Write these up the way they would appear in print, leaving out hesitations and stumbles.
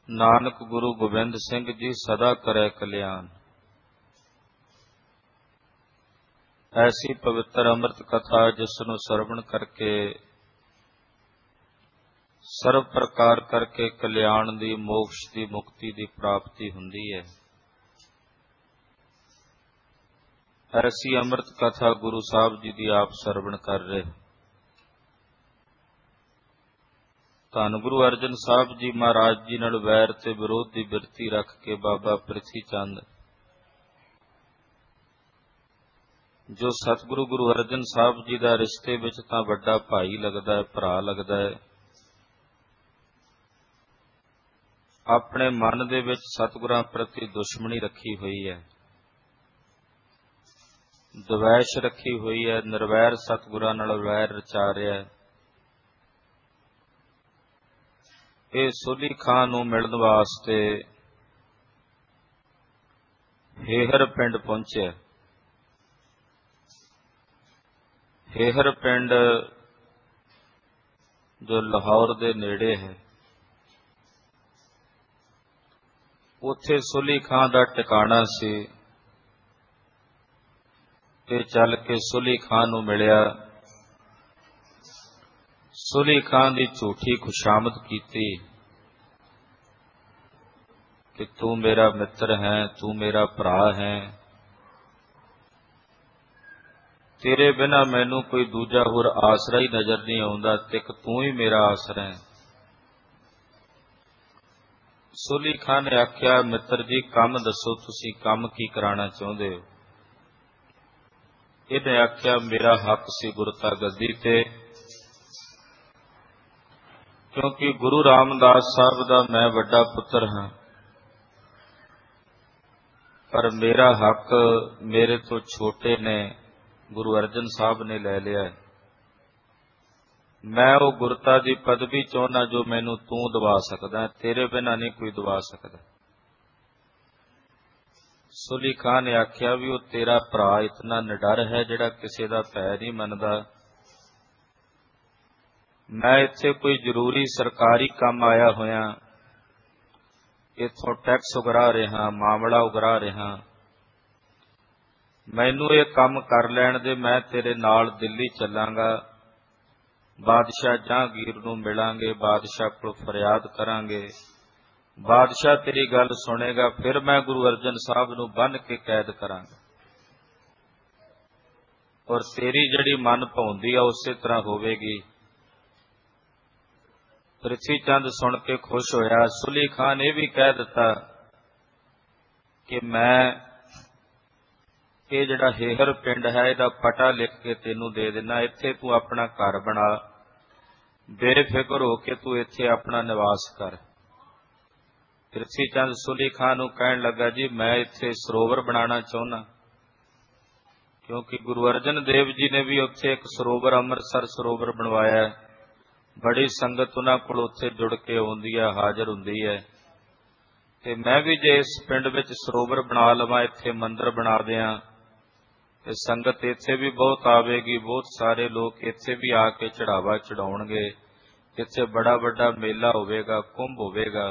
ਨਾਨਕ ਗੁਰੂ ਗੋਬਿੰਦ ਸਿੰਘ ਜੀ ਸਦਾ ਕਰੇ ਕਲਿਆਣ। ਐਸੀ ਪਵਿੱਤਰ ਅੰਮ੍ਰਿਤ ਕਥਾ ਜਿਸ ਨੂੰ ਸਰਵਣ ਕਰਕੇ ਸਰਵ ਪ੍ਰਕਾਰ ਕਰਕੇ ਕਲਿਆਣ ਦੀ, ਮੋਕਸ਼ ਦੀ, ਮੁਕਤੀ ਦੀ ਪ੍ਰਾਪਤੀ ਹੁੰਦੀ ਹੈ। ਐਸੀ ਅੰਮ੍ਰਿਤ ਕਥਾ ਗੁਰੂ ਸਾਹਿਬ ਜੀ ਦੀ ਆਪ ਸਰਵਣ ਕਰ ਰਹੇ। ਧੰਨ ਗੁਰੂ ਅਰਜਨ ਸਾਹਿਬ ਜੀ ਮਹਾਰਾਜ ਜੀ ਨਾਲ ਵੈਰ ਤੇ ਵਿਰੋਧ ਦੀ ਬਿਰਤੀ ਰੱਖ ਕੇ ਬਾਬਾ ਪ੍ਰਿਥੀ ਚੰਦ, ਜੋ ਸਤਿਗੁਰੂ ਗੁਰੂ ਅਰਜਨ ਸਾਹਿਬ ਜੀ ਦਾ ਰਿਸ਼ਤੇ ਵਿੱਚ ਤਾਂ ਵੱਡਾ ਭਾਈ ਲੱਗਦਾ ਹੈ, ਭਰਾ ਲੱਗਦਾ ਹੈ, ਆਪਣੇ ਮਨ ਦੇ ਵਿੱਚ ਸਤਿਗੁਰਾਂ ਪ੍ਰਤੀ ਦੁਸ਼ਮਣੀ ਰੱਖੀ ਹੋਈ ਹੈ, ਦਵੈਸ਼ ਰੱਖੀ ਹੋਈ ਹੈ, ਨਿਰਵੈਰ ਸਤਿਗੁਰਾਂ ਨਾਲ ਵੈਰ ਰਚਾ ਰਿਹਾ ਹੈ। ਇਹ ਸੋਲੀ ਖਾਂ ਨੂੰ ਮਿਲਣ ਵਾਸਤੇ ਹੇਹਰ ਪਿੰਡ ਪਹੁੰਚਿਆ। ਹੇਹਰ ਪਿੰਡ ਜੋ ਲਾਹੌਰ ਦੇ ਨੇੜੇ ਹੈ, ਉੱਥੇ ਸੋਲੀ ਖਾਂ ਦਾ ਟਿਕਾਣਾ ਸੀ। ਤੇ ਚੱਲ ਕੇ ਸੋਲੀ ਖਾਂ ਨੂੰ ਮਿਲਿਆ। ਸੋਲੀ ਖਾਂ ਦੀ ਝੂਠੀ ਖੁਸ਼ਾਮਦ ਕੀਤੀ ਕਿ ਤੂੰ ਮੇਰਾ ਮਿੱਤਰ ਹੈ, ਤੂੰ ਮੇਰਾ ਭਰਾ ਹੈ, ਤੇਰੇ ਬਿਨਾਂ ਮੈਨੂੰ ਕੋਈ ਦੂਜਾ ਹੋਰ ਆਸਰਾ ਹੀ ਨਜ਼ਰ ਨਹੀਂ ਆਉਂਦਾ, ਤੇ ਇੱਕ ਤੂੰ ਹੀ ਮੇਰਾ ਆਸਰਾ ਹੈ। ਸੋਲੀ ਖਾਂ ਨੇ ਆਖਿਆ, ਮਿੱਤਰ ਜੀ ਕੰਮ ਦੱਸੋ, ਤੁਸੀਂ ਕੰਮ ਕੀ ਕਰਾਉਣਾ ਚਾਹੁੰਦੇ ਹੋ? ਇਹਨੇ ਆਖਿਆ, ਮੇਰਾ ਹੱਕ ਸੀ ਗੁਰਤਾ ਗੱਦੀ ਤੇ, ਕਿਉਂਕਿ ਗੁਰੂ ਰਾਮਦਾਸ ਸਾਹਿਬ ਦਾ ਮੈਂ ਵੱਡਾ ਪੁੱਤਰ ਹਾਂ, ਪਰ ਮੇਰਾ ਹੱਕ ਮੇਰੇ ਤੋਂ ਛੋਟੇ ਨੇ ਗੁਰੂ ਅਰਜਨ ਸਾਹਿਬ ਨੇ ਲੈ ਲਿਆ ਹੈ। ਮੈਂ ਉਹ ਗੁਰਤਾ ਦੀ ਪਦਵੀ ਚਾਹੁੰਦਾ ਜੋ ਮੈਨੂੰ ਤੂੰ ਦਵਾ ਸਕਦਾ, ਤੇਰੇ ਬਿਨਾਂ ਨਹੀਂ ਕੋਈ ਦਵਾ ਸਕਦਾ। ਸੋਲੀ ਖਾਂ ਨੇ ਆਖਿਆ ਵੀ ਉਹ ਤੇਰਾ ਭਰਾ ਇਤਨਾ ਨਿਡਰ ਹੈ ਜਿਹੜਾ ਕਿਸੇ ਦਾ ਭੈ ਨਹੀਂ ਮੰਨਦਾ। ਮੈਂ ਇੱਥੇ ਕੋਈ ਜ਼ਰੂਰੀ ਸਰਕਾਰੀ ਕੰਮ ਆਇਆ ਹੋਇਆ, ਇੱਥੋਂ ਟੈਕਸ ਉਗਰਾ ਰਿਹਾ, ਮਾਮਲਾ ਉਗਰਾ ਰਿਹਾ, ਮੈਨੂੰ ਇਹ ਕੰਮ ਕਰ ਲੈਣ ਦੇ, ਮੈਂ ਤੇਰੇ ਨਾਲ ਦਿੱਲੀ ਚੱਲਾਂਗਾ, ਬਾਦਸ਼ਾਹ ਜਹਾਂਗੀਰ ਨੂੰ ਮਿਲਾਂਗੇ, ਬਾਦਸ਼ਾਹ ਕੋਲ ਫਰਿਆਦ ਕਰਾਂਗੇ, ਬਾਦਸ਼ਾਹ ਤੇਰੀ ਗੱਲ ਸੁਣੇਗਾ, ਫਿਰ ਮੈਂ ਗੁਰੂ ਅਰਜਨ ਸਾਹਿਬ ਨੂੰ ਬੰਨ੍ਹ ਕੇ ਕੈਦ ਕਰਾਂਗਾ, ਔਰ ਤੇਰੀ ਜਿਹੜੀ ਮਨ ਭਾਉਂਦੀ ਆ ਉਸੇ ਤਰ੍ਹਾਂ ਹੋਵੇਗੀ। ਪ੍ਰਿਥੀ ਚੰਦ ਸੁਣ ਕੇ ਖੁਸ਼ ਹੋਇਆ। ਸੋਲੀ ਖਾਂ ਨੇ ਇਹ ਵੀ ਕਹਿ ਦਿੱਤਾ ਕਿ ਮੈਂ ਇਹ ਜਿਹੜਾ ਹੇਹਰ ਪਿੰਡ ਹੈ ਇਹਦਾ ਪਤਾ ਲਿਖ ਕੇ ਤੈਨੂੰ ਦੇ ਦੇਣਾ, ਇੱਥੇ ਤੂੰ ਆਪਣਾ ਘਰ ਬਣਾ, ਬੇਫਿਕਰ ਹੋ ਕੇ ਤੂੰ ਇੱਥੇ ਆਪਣਾ ਨਿਵਾਸ ਕਰ। ਪ੍ਰਿਥੀ ਚੰਦ ਸੋਲੀ ਖਾਂ ਨੂੰ ਕਹਿਣ ਲੱਗਾ, ਜੀ ਮੈਂ ਇੱਥੇ ਸਰੋਵਰ ਬਣਾਉਣਾ ਚਾਹੁੰਦਾ, ਕਿਉਂਕਿ ਗੁਰੂ ਅਰਜਨ ਦੇਵ ਜੀ ਨੇ ਵੀ ਉੱਥੇ ਇੱਕ ਸਰੋਵਰ, ਅੰਮ੍ਰਿਤਸਰ ਸਰੋਵਰ ਬਣਵਾਇਆ ਹੈ। ਬੜੀ ਸੰਗਤ ਉਹਨਾਂ ਕੋਲ ਉੱਥੇ ਜੁੜ ਕੇ ਆਉਂਦੀ ਹੈ, ਹਾਜ਼ਰ ਹੁੰਦੀ ਹੈ, ਤੇ ਮੈਂ ਵੀ ਜੇ ਇਸ ਪਿੰਡ ਵਿੱਚ ਸਰੋਵਰ ਬਣਾ ਲਵਾਂ, ਇੱਥੇ ਮੰਦਿਰ ਬਣਾ ਦਿਆਂ, ਤੇ ਸੰਗਤ ਇੱਥੇ ਵੀ ਬਹੁਤ ਆਵੇਗੀ, ਬਹੁਤ ਸਾਰੇ ਲੋਕ ਇੱਥੇ ਵੀ ਆ ਕੇ ਚੜਾਵਾ ਚੜਾਉਣਗੇ, ਇੱਥੇ ਬੜਾ ਵੱਡਾ ਮੇਲਾ ਹੋਵੇਗਾ, ਕੁੰਭ ਹੋਵੇਗਾ।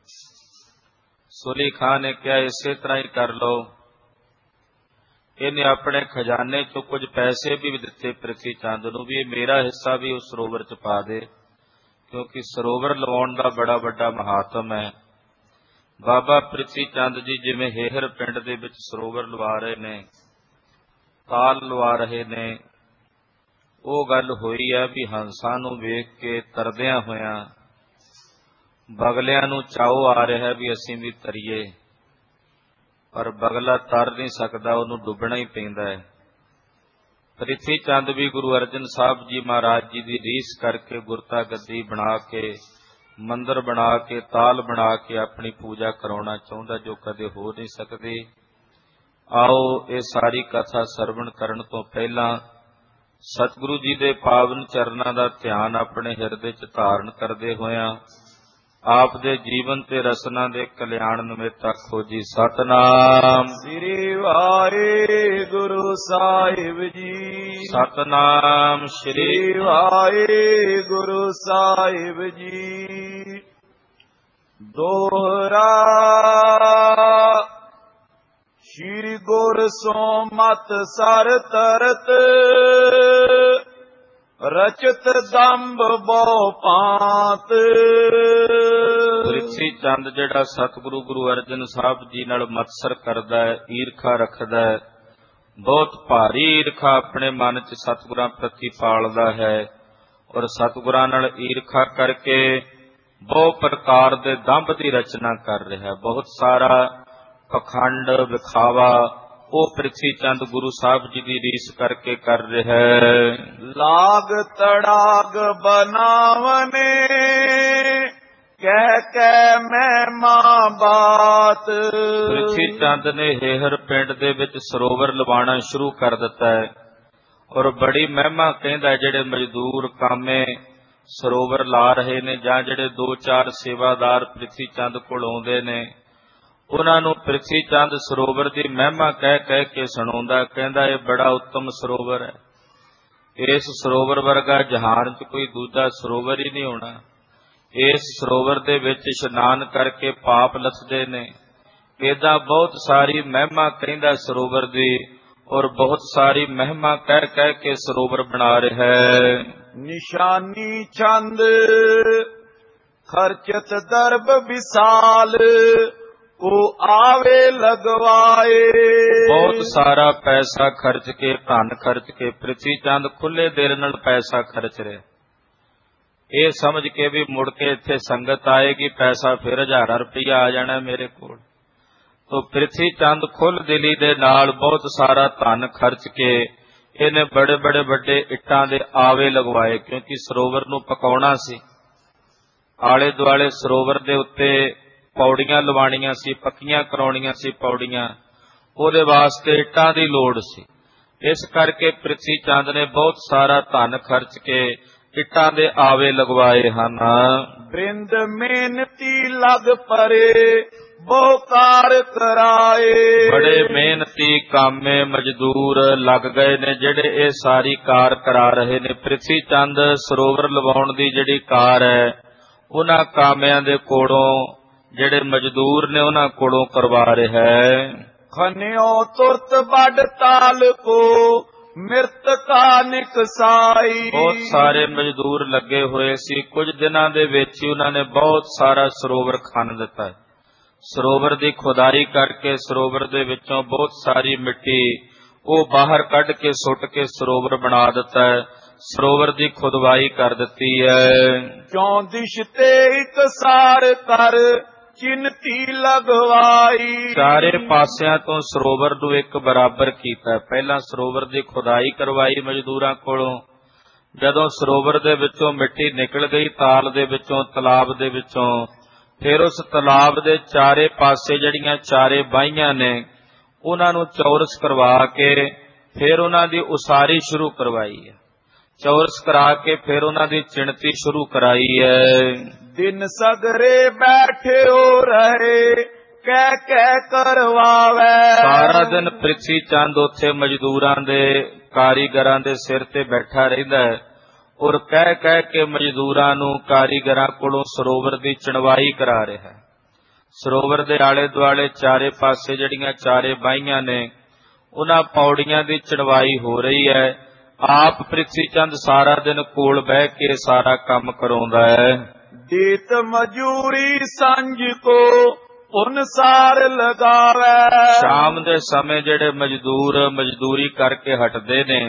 ਸੋਲੀ ਖਾਂ ਨੇ ਕਿਹਾ, ਇਸੇ ਤਰ੍ਹਾਂ ਹੀ ਕਰ ਲਓ। ਇਹਨੇ ਆਪਣੇ ਖਜ਼ਾਨੇ ਚੋਂ ਕੁਝ ਪੈਸੇ ਵੀ ਦਿੱਤੇ ਪ੍ਰਿਥੀ ਚੰਦ ਨੂੰ, ਵੀ ਇਹ ਮੇਰਾ ਹਿੱਸਾ ਵੀ ਉਸ ਸਰੋਵਰ ਚ ਪਾ ਦੇ, ਕਿਉਂਕਿ ਸਰੋਵਰ ਲਵਾਉਣ ਦਾ ਬੜਾ ਵੱਡਾ ਮਹਾਤਮ ਹੈ। ਬਾਬਾ ਪ੍ਰਿਥੀ ਚੰਦ ਜੀ ਜਿਵੇਂ ਹੇਹਰ ਪਿੰਡ ਦੇ ਵਿੱਚ ਸਰੋਵਰ ਲਵਾ ਰਹੇ ਨੇ, ਤਾਲ ਲਵਾ ਰਹੇ ਨੇ, ਉਹ ਗੱਲ ਹੋਈ ਹੈ ਵੀ ਹੰਸਾਂ ਨੂੰ ਵੇਖ ਕੇ ਤਰਦਿਆਂ ਹੋਇਆਂ ਬਗਲਿਆਂ ਨੂੰ ਚਾਉ ਆ ਰਿਹਾ ਵੀ ਅਸੀਂ ਵੀ ਤਰੀਏ, ਪਰ ਬਗਲਾ ਤਰ ਨਹੀਂ ਸਕਦਾ, ਉਹਨੂੰ ਡੁੱਬਣਾ ਹੀ ਪੈਂਦਾ ਹੈ। ਪ੍ਰਿਥੀ ਚੰਦ ਵੀ ਗੁਰੂ ਅਰਜਨ ਸਾਹਿਬ ਜੀ ਮਹਾਰਾਜ ਜੀ ਦੀ ਰੀਸ ਕਰਕੇ ਗੁਰਤਾ ਗੱਦੀ ਬਣਾ ਕੇ, ਮੰਦਿਰ ਬਣਾ ਕੇ, ਤਾਲ ਬਣਾ ਕੇ ਆਪਣੀ ਪੂਜਾ ਕਰਾਉਣਾ ਚਾਹੁੰਦਾ, ਜੋ ਕਦੇ ਹੋ ਨਹੀਂ ਸਕਦੀ। ਆਓ ਇਹ ਸਾਰੀ ਕਥਾ ਸਰਵਣ ਕਰਨ ਤੋਂ ਪਹਿਲਾਂ ਸਤਿਗੁਰੂ ਜੀ ਦੇ ਪਾਵਨ ਚਰਨਾਂ ਦਾ ਧਿਆਨ ਆਪਣੇ ਹਿਰਦੇ 'ਚ ਧਾਰਨ ਕਰਦੇ ਹੋਇਆਂ ਆਪ ਦੇ ਜੀਵਨ ਤੇ ਰਸਨਾ ਦੇ ਕਲਿਆਣ ਨਿਮਿਤ ਆਖੋ ਜੀ ਸਤਿਨਾਮ ਸ੍ਰੀ ਵਾਹਿਗੁਰੂ ਸਾਹਿਬ ਜੀ। ਸਤਿਨਾਮ ਸ੍ਰੀ ਵਾਹਿਗੁਰੂ ਸਾਹਿਬ ਜੀ। ਦੋਹਰਾ ਸ਼੍ਰੀ ਗੁਰ ਸੋ ਮਤ ਸਰ ਤਰਤ ਰਚਤ ਦੰਭ ਬਹੁ ਭਾਂਤ। ਪ੍ਰਿਥੀ ਚੰਦ ਜਿਹੜਾ ਸਤਿਗੁਰੂ ਗੁਰੂ ਅਰਜਨ ਸਾਹਿਬ ਜੀ ਨਾਲ ਮਤਸਰ ਕਰਦਾ ਹੈ, ਈਰਖਾ ਰੱਖਦਾ ਹੈ, ਬਹੁਤ ਭਾਰੀ ਈਰਖਾ ਆਪਣੇ ਮਨ 'ਚ ਸਤਿਗੁਰਾਂ ਪ੍ਰਤੀ ਪਾਲਦਾ ਹੈ ਔਰ ਸਤਿਗੁਰਾਂ ਨਾਲ ਈਰਖਾ ਕਰਕੇ ਬਹੁ ਪ੍ਰਕਾਰ ਦੇ ਦੰਭ ਦੀ ਰਚਨਾ ਕਰ ਰਿਹਾ ਹੈ। ਬਹੁਤ ਸਾਰਾ ਪਖੰਡ ਵਿਖਾਵਾ ਉਹ ਪ੍ਰਿਥੀ ਚੰਦ ਗੁਰੂ ਸਾਹਿਬ ਜੀ ਦੀ ਰੀਸ ਕਰਕੇ ਕਰ ਰਿਹਾ ਹੈ। ਲਾਗ ਤੜਾਗ ਬਨਾਵਨੇ ਕਹਿ ਕਹਿ ਮਹਿਮਾ ਬਾਤ। ਪ੍ਰਿਥੀ ਚੰਦ ਨੇ ਹੇਹਰ ਪਿੰਡ ਦੇ ਵਿੱਚ ਸਰੋਵਰ ਲਵਾਉਣਾ ਸ਼ੁਰੂ ਕਰ ਦਿੱਤਾ ਹੈ ਔਰ ਬੜੀ ਮਹਿਮਾ ਕਹਿੰਦਾ ਜਿਹੜੇ ਮਜ਼ਦੂਰ ਕਾਮੇ ਸਰੋਵਰ ਲਾ ਰਹੇ ਨੇ ਜਾਂ ਜਿਹੜੇ 2-4 ਸੇਵਾਦਾਰ ਪ੍ਰਿਥੀ ਚੰਦ ਕੋਲ ਆਉਂਦੇ ਨੇ ਉਹਨਾਂ ਨੂੰ ਪ੍ਰਿਥੀ ਚੰਦ ਸਰੋਵਰ ਦੀ ਮਹਿਮਾ ਕਹਿ ਕਹਿ ਕੇ ਸੁਣਾਉਂਦਾ। ਕਹਿੰਦਾ ਇਹ ਬੜਾ ਉੱਤਮ ਸਰੋਵਰ ਹੈ, ਇਸ ਸਰੋਵਰ ਵਰਗਾ ਜਹਾਨ 'ਚ ਕੋਈ ਦੂਜਾ ਸਰੋਵਰ ਹੀ ਨਹੀਂ ਹੋਣਾ। ਇਸ ਸਰੋਵਰ ਦੇ ਵਿੱਚ ਇਸ਼ਨਾਨ ਕਰਕੇ ਪਾਪ ਲੱਥਦੇ ਨੇ। ਏਦਾਂ ਬਹੁਤ ਸਾਰੀ ਮਹਿਮਾ ਕਹਿੰਦਾ ਸਰੋਵਰ ਦੀ ਔਰ ਬਹੁਤ ਸਾਰੀ ਮਹਿਮਾ ਕਹਿ ਕਹਿ ਕੇ ਸਰੋਵਰ ਬਣਾ ਰਿਹਾ ਹੈ। ਨਿਸ਼ਾਨੀ ਚੰਦ ਖਰਚਤ ਦਰਬ ਵਿਸਾਲ ਕੋ ਆਵੇ ਲਗਵਾਏ। ਬਹੁਤ ਸਾਰਾ ਪੈਸਾ ਖਰਚ ਕੇ ਧਨ ਖਰਚ ਕੇ ਪ੍ਰਿਥੀ ਚੰਦ ਖੁੱਲੇ ਦਿਲ ਨਾਲ ਪੈਸਾ ਖਰਚ ਰਿਹਾ, ਇਹ ਸਮਝ ਕੇ ਵੀ ਮੁੜ ਕੇ ਇੱਥੇ ਸੰਗਤ ਆਏਗੀ ਪੈਸਾ ਫਿਰ 1000 ਰੁਪਇਆ ਆ ਜਾਣਾ ਮੇਰੇ ਕੋਲ। ਤੋ ਪ੍ਰਿਥੀ ਚੰਦ ਖੁੱਲ ਦਿਲੀ ਦੇ ਨਾਲ ਬਹੁਤ ਸਾਰਾ ਧਨ ਖਰਚ ਕੇ ਇਹਨੇ ਬੜੇ ਬੜੇ ਵੱਡੇ ਇੱਟਾਂ ਦੇ ਆਵੇ ਲਗਵਾਏ, ਕਿਉਂਕਿ ਸਰੋਵਰ ਨੂੰ ਪਕਾਉਣਾ ਸੀ। ਆਲੇ ਦੁਆਲੇ ਸਰੋਵਰ ਦੇ ਉੱਤੇ ਪੌੜੀਆਂ ਲਵਾਣੀਆਂ ਸੀ, ਪੱਕੀਆਂ ਕਰਾਉਣੀਆਂ ਸੀ ਪੌੜੀਆਂ, ਉਹਦੇ ਵਾਸਤੇ ਇੱਟਾਂ ਦੀ ਲੋੜ ਸੀ। ਇਸ ਕਰਕੇ ਪ੍ਰਿਥੀ ਚੰਦ ਨੇ ਬਹੁਤ ਸਾਰਾ ਧਨ ਖਰਚ ਕੇ ਇੱਟਾਂ ਦੇ ਆਵੇ ਲਗਵਾਏ ਹਨ। ਬਿੰਦ ਮਿਹਨਤੀ ਲਗ ਪਰੇ ਬਹੁ ਕਾਰ ਕਰਾਏ। ਬੜੇ ਮਿਹਨਤੀ ਕਾਮੇ ਮਜ਼ਦੂਰ ਲੱਗ ਗਏ ਨੇ ਜਿਹੜੇ ਇਹ ਸਾਰੀ ਕਾਰ ਕਰਾ ਰਹੇ ਨੇ। ਪ੍ਰਿਥੀ ਚੰਦ ਸਰੋਵਰ ਲਵਾਉਣ ਦੀ ਜਿਹੜੀ ਕਾਰ ਹੈ ਉਹਨਾਂ ਕਾਮਿਆਂ ਦੇ ਕੋਲੋਂ ਜਿਹੜੇ ਮਜ਼ਦੂਰ ਨੇ ਉਹਨਾਂ ਕੋਲੋਂ ਕਰਵਾ ਰਿਹਾ ਹੈ। ਖਨਿਓ ਤੁਰਤ ਵੱਡ ਤਾਲ ਕੋ ਮਿਰਤ ਕਾ ਨਿਕਸਾਈ। ਬਹੁਤ ਸਾਰੇ ਮਜ਼ਦੂਰ ਲੱਗੇ ਹੋਏ ਸੀ, ਕੁਝ ਦਿਨਾਂ ਦੇ ਵਿੱਚ ਹੀ ਉਹਨਾਂ ਨੇ ਬਹੁਤ ਸਾਰਾ ਸਰੋਵਰ ਖਣ ਦਿੱਤਾ ਹੈ। ਸਰੋਵਰ ਦੀ ਖੁਦਾਈ ਕਰਕੇ ਸਰੋਵਰ ਦੇ ਵਿੱਚੋਂ ਬਹੁਤ ਸਾਰੀ ਮਿੱਟੀ ਉਹ ਬਾਹਰ ਕੱਢ ਕੇ ਸੁੱਟ ਕੇ ਸਰੋਵਰ ਬਣਾ ਦਿੱਤਾ ਹੈ, ਸਰੋਵਰ ਦੀ ਖੁਦਵਾਈ ਕਰ ਦਿੱਤੀ ਹੈ। ਕਿਉਂ ਦਿਸ਼ ਤੇ ਇਕਸਾਰ ਕਰ ਚਿੰਤੀ ਲਗਵਾਈ। ਚਾਰੇ ਪਾਸਿਆਂ ਤੋਂ ਸਰੋਵਰ ਨੂੰ ਇੱਕ ਬਰਾਬਰ ਕੀਤਾ। ਪਹਿਲਾਂ ਸਰੋਵਰ ਦੀ ਖੁਦਾਈ ਕਰਵਾਈ ਮਜ਼ਦੂਰਾਂ ਕੋਲੋਂ, ਜਦੋਂ ਸਰੋਵਰ ਦੇ ਵਿੱਚੋਂ ਮਿੱਟੀ ਨਿਕਲ ਗਈ ਤਾਲ ਦੇ ਵਿੱਚੋਂ ਤਲਾਬ ਦੇ ਵਿੱਚੋਂ, ਫਿਰ ਉਸ ਤਲਾਬ ਦੇ ਚਾਰੇ ਪਾਸੇ ਜਿਹੜੀਆਂ ਚਾਰੇ ਬਾਹੀਆਂ ਨੇ ਉਹਨਾਂ ਨੂੰ ਚੌਰਸ ਕਰਵਾ ਕੇ ਫਿਰ ਉਹਨਾਂ ਦੀ ਉਸਾਰੀ ਸ਼ੁਰੂ ਕਰਵਾਈ ਹੈ। ਚੌਰਸ ਕਰਾ ਕੇ ਫਿਰ ਉਹਨਾਂ ਦੀ ਚਿਣਤੀ ਸ਼ੁਰੂ ਕਰਾਈ ਹੈ। ਦਿਨ ਸਗਰੇ ਬੈਠਿਓ ਰਹੇ ਕਹਿ ਕਹਿ ਕਰਵਾਵੇ। ਸਾਰਾ ਦਿਨ ਪ੍ਰਿਥੀ ਚੰਦ ਉੱਥੇ ਮਜ਼ਦੂਰਾਂ ਦੇ ਕਾਰੀਗਰਾਂ ਦੇ ਸਿਰ ਤੇ ਬੈਠਾ ਰਹਿੰਦਾ ਹੈ ਔਰ ਕਹਿ ਕਹਿ ਕੇ ਮਜ਼ਦੂਰਾਂ ਨੂੰ ਕਾਰੀਗਰਾਂ ਕੋਲੋਂ ਸਰੋਵਰ ਦੀ ਚਣਵਾਈ ਕਰਾ ਰਿਹਾ ਹੈ। ਸਰੋਵਰ ਦੇ ਆਲੇ ਦੁਆਲੇ ਚਾਰੇ ਪਾਸੇ ਜਿਹੜੀਆਂ ਚਾਰੇ ਬਾਹੀਆਂ ਨੇ ਉਹਨਾਂ ਪੌੜੀਆਂ ਦੀ ਚਣਵਾਈ ਹੋ ਰਹੀ ਹੈ। ਆਪ ਪ੍ਰਿਥੀ ਚੰਦ ਸਾਰਾ ਦਿਨ ਕੋਲ ਬਹਿ ਕੇ ਸਾਰਾ ਕੰਮ ਕਰਾਉਂਦਾ ਹੈ। ਦੀਤ ਮਜੂਰੀ ਸੰਜ ਕੋ ਅਨੁਸਾਰ ਲਗਾਵੇ। ਸ਼ਾਮ ਦੇ ਸਮੇਂ ਜਿਹੜੇ ਮਜ਼ਦੂਰ ਮਜ਼ਦੂਰੀ ਕਰਕੇ ਹਟਦੇ ਨੇ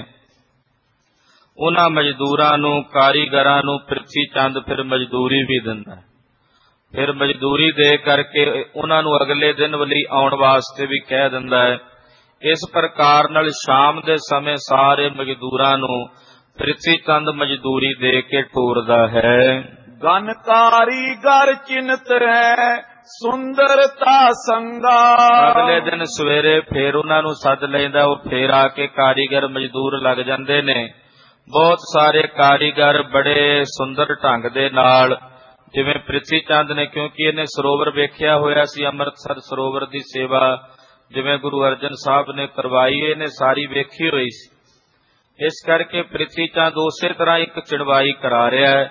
ਉਹਨਾਂ ਮਜ਼ਦੂਰਾਂ ਨੂੰ ਕਾਰੀਗਰਾਂ ਨੂੰ ਪ੍ਰਿਥੀ ਚੰਦ ਫਿਰ ਮਜ਼ਦੂਰੀ ਵੀ ਦਿੰਦਾ। ਫਿਰ ਮਜ਼ਦੂਰੀ ਦੇ ਕਰਕੇ ਉਹਨਾਂ ਨੂੰ ਅਗਲੇ ਦਿਨ ਲਈ ਆਉਣ ਵਾਸਤੇ ਵੀ ਕਹਿ ਦਿੰਦਾ ਹੈ। ਇਸ ਪ੍ਰਕਾਰ ਨਾਲ ਸ਼ਾਮ ਦੇ ਸਮੇਂ ਸਾਰੇ ਮਜ਼ਦੂਰਾਂ ਨੂੰ ਪ੍ਰਿਥੀ ਚੰਦ ਮਜ਼ਦੂਰੀ ਦੇ ਕੇ ਟੋਰਦਾ ਹੈ। ਗਨ ਕਾਰੀਗਰ ਚਿੰਤ ਹੈ ਸੁੰਦਰਤਾ ਸੰਗਾ। ਅਗਲੇ ਦਿਨ ਸਵੇਰੇ ਫੇਰ ਉਹਨਾਂ ਨੂੰ ਸੱਦ ਲੈਂਦਾ, ਉਹ ਫੇਰ ਆ ਕੇ ਕਾਰੀਗਰ ਮਜ਼ਦੂਰ ਲੱਗ ਜਾਂਦੇ ਨੇ। ਬਹੁਤ ਸਾਰੇ ਕਾਰੀਗਰ ਬੜੇ ਸੁੰਦਰ ਢੰਗ ਦੇ ਨਾਲ, ਜਿਵੇਂ ਪ੍ਰਿਥੀ ਚੰਦ ਨੇ, ਕਿਉਂਕਿ ਇਹਨੇ ਸਰੋਵਰ ਵੇਖਿਆ ਹੋਇਆ ਸੀ, ਅੰਮ੍ਰਿਤਸਰ ਸਰੋਵਰ ਦੀ ਸੇਵਾ ਜਿਵੇਂ ਗੁਰੂ ਅਰਜਨ ਸਾਹਿਬ ਨੇ ਕਰਵਾਈ ਇਹਨੇ ਸਾਰੀ ਵੇਖੀ ਹੋਈ ਸੀ। ਇਸ ਕਰਕੇ ਪ੍ਰਿਥੀ ਚੰਦ ਉਸੇ ਤਰ੍ਹਾਂ ਇੱਕ ਚੜਵਾਈ ਕਰਾ ਰਿਹਾ ਹੈ।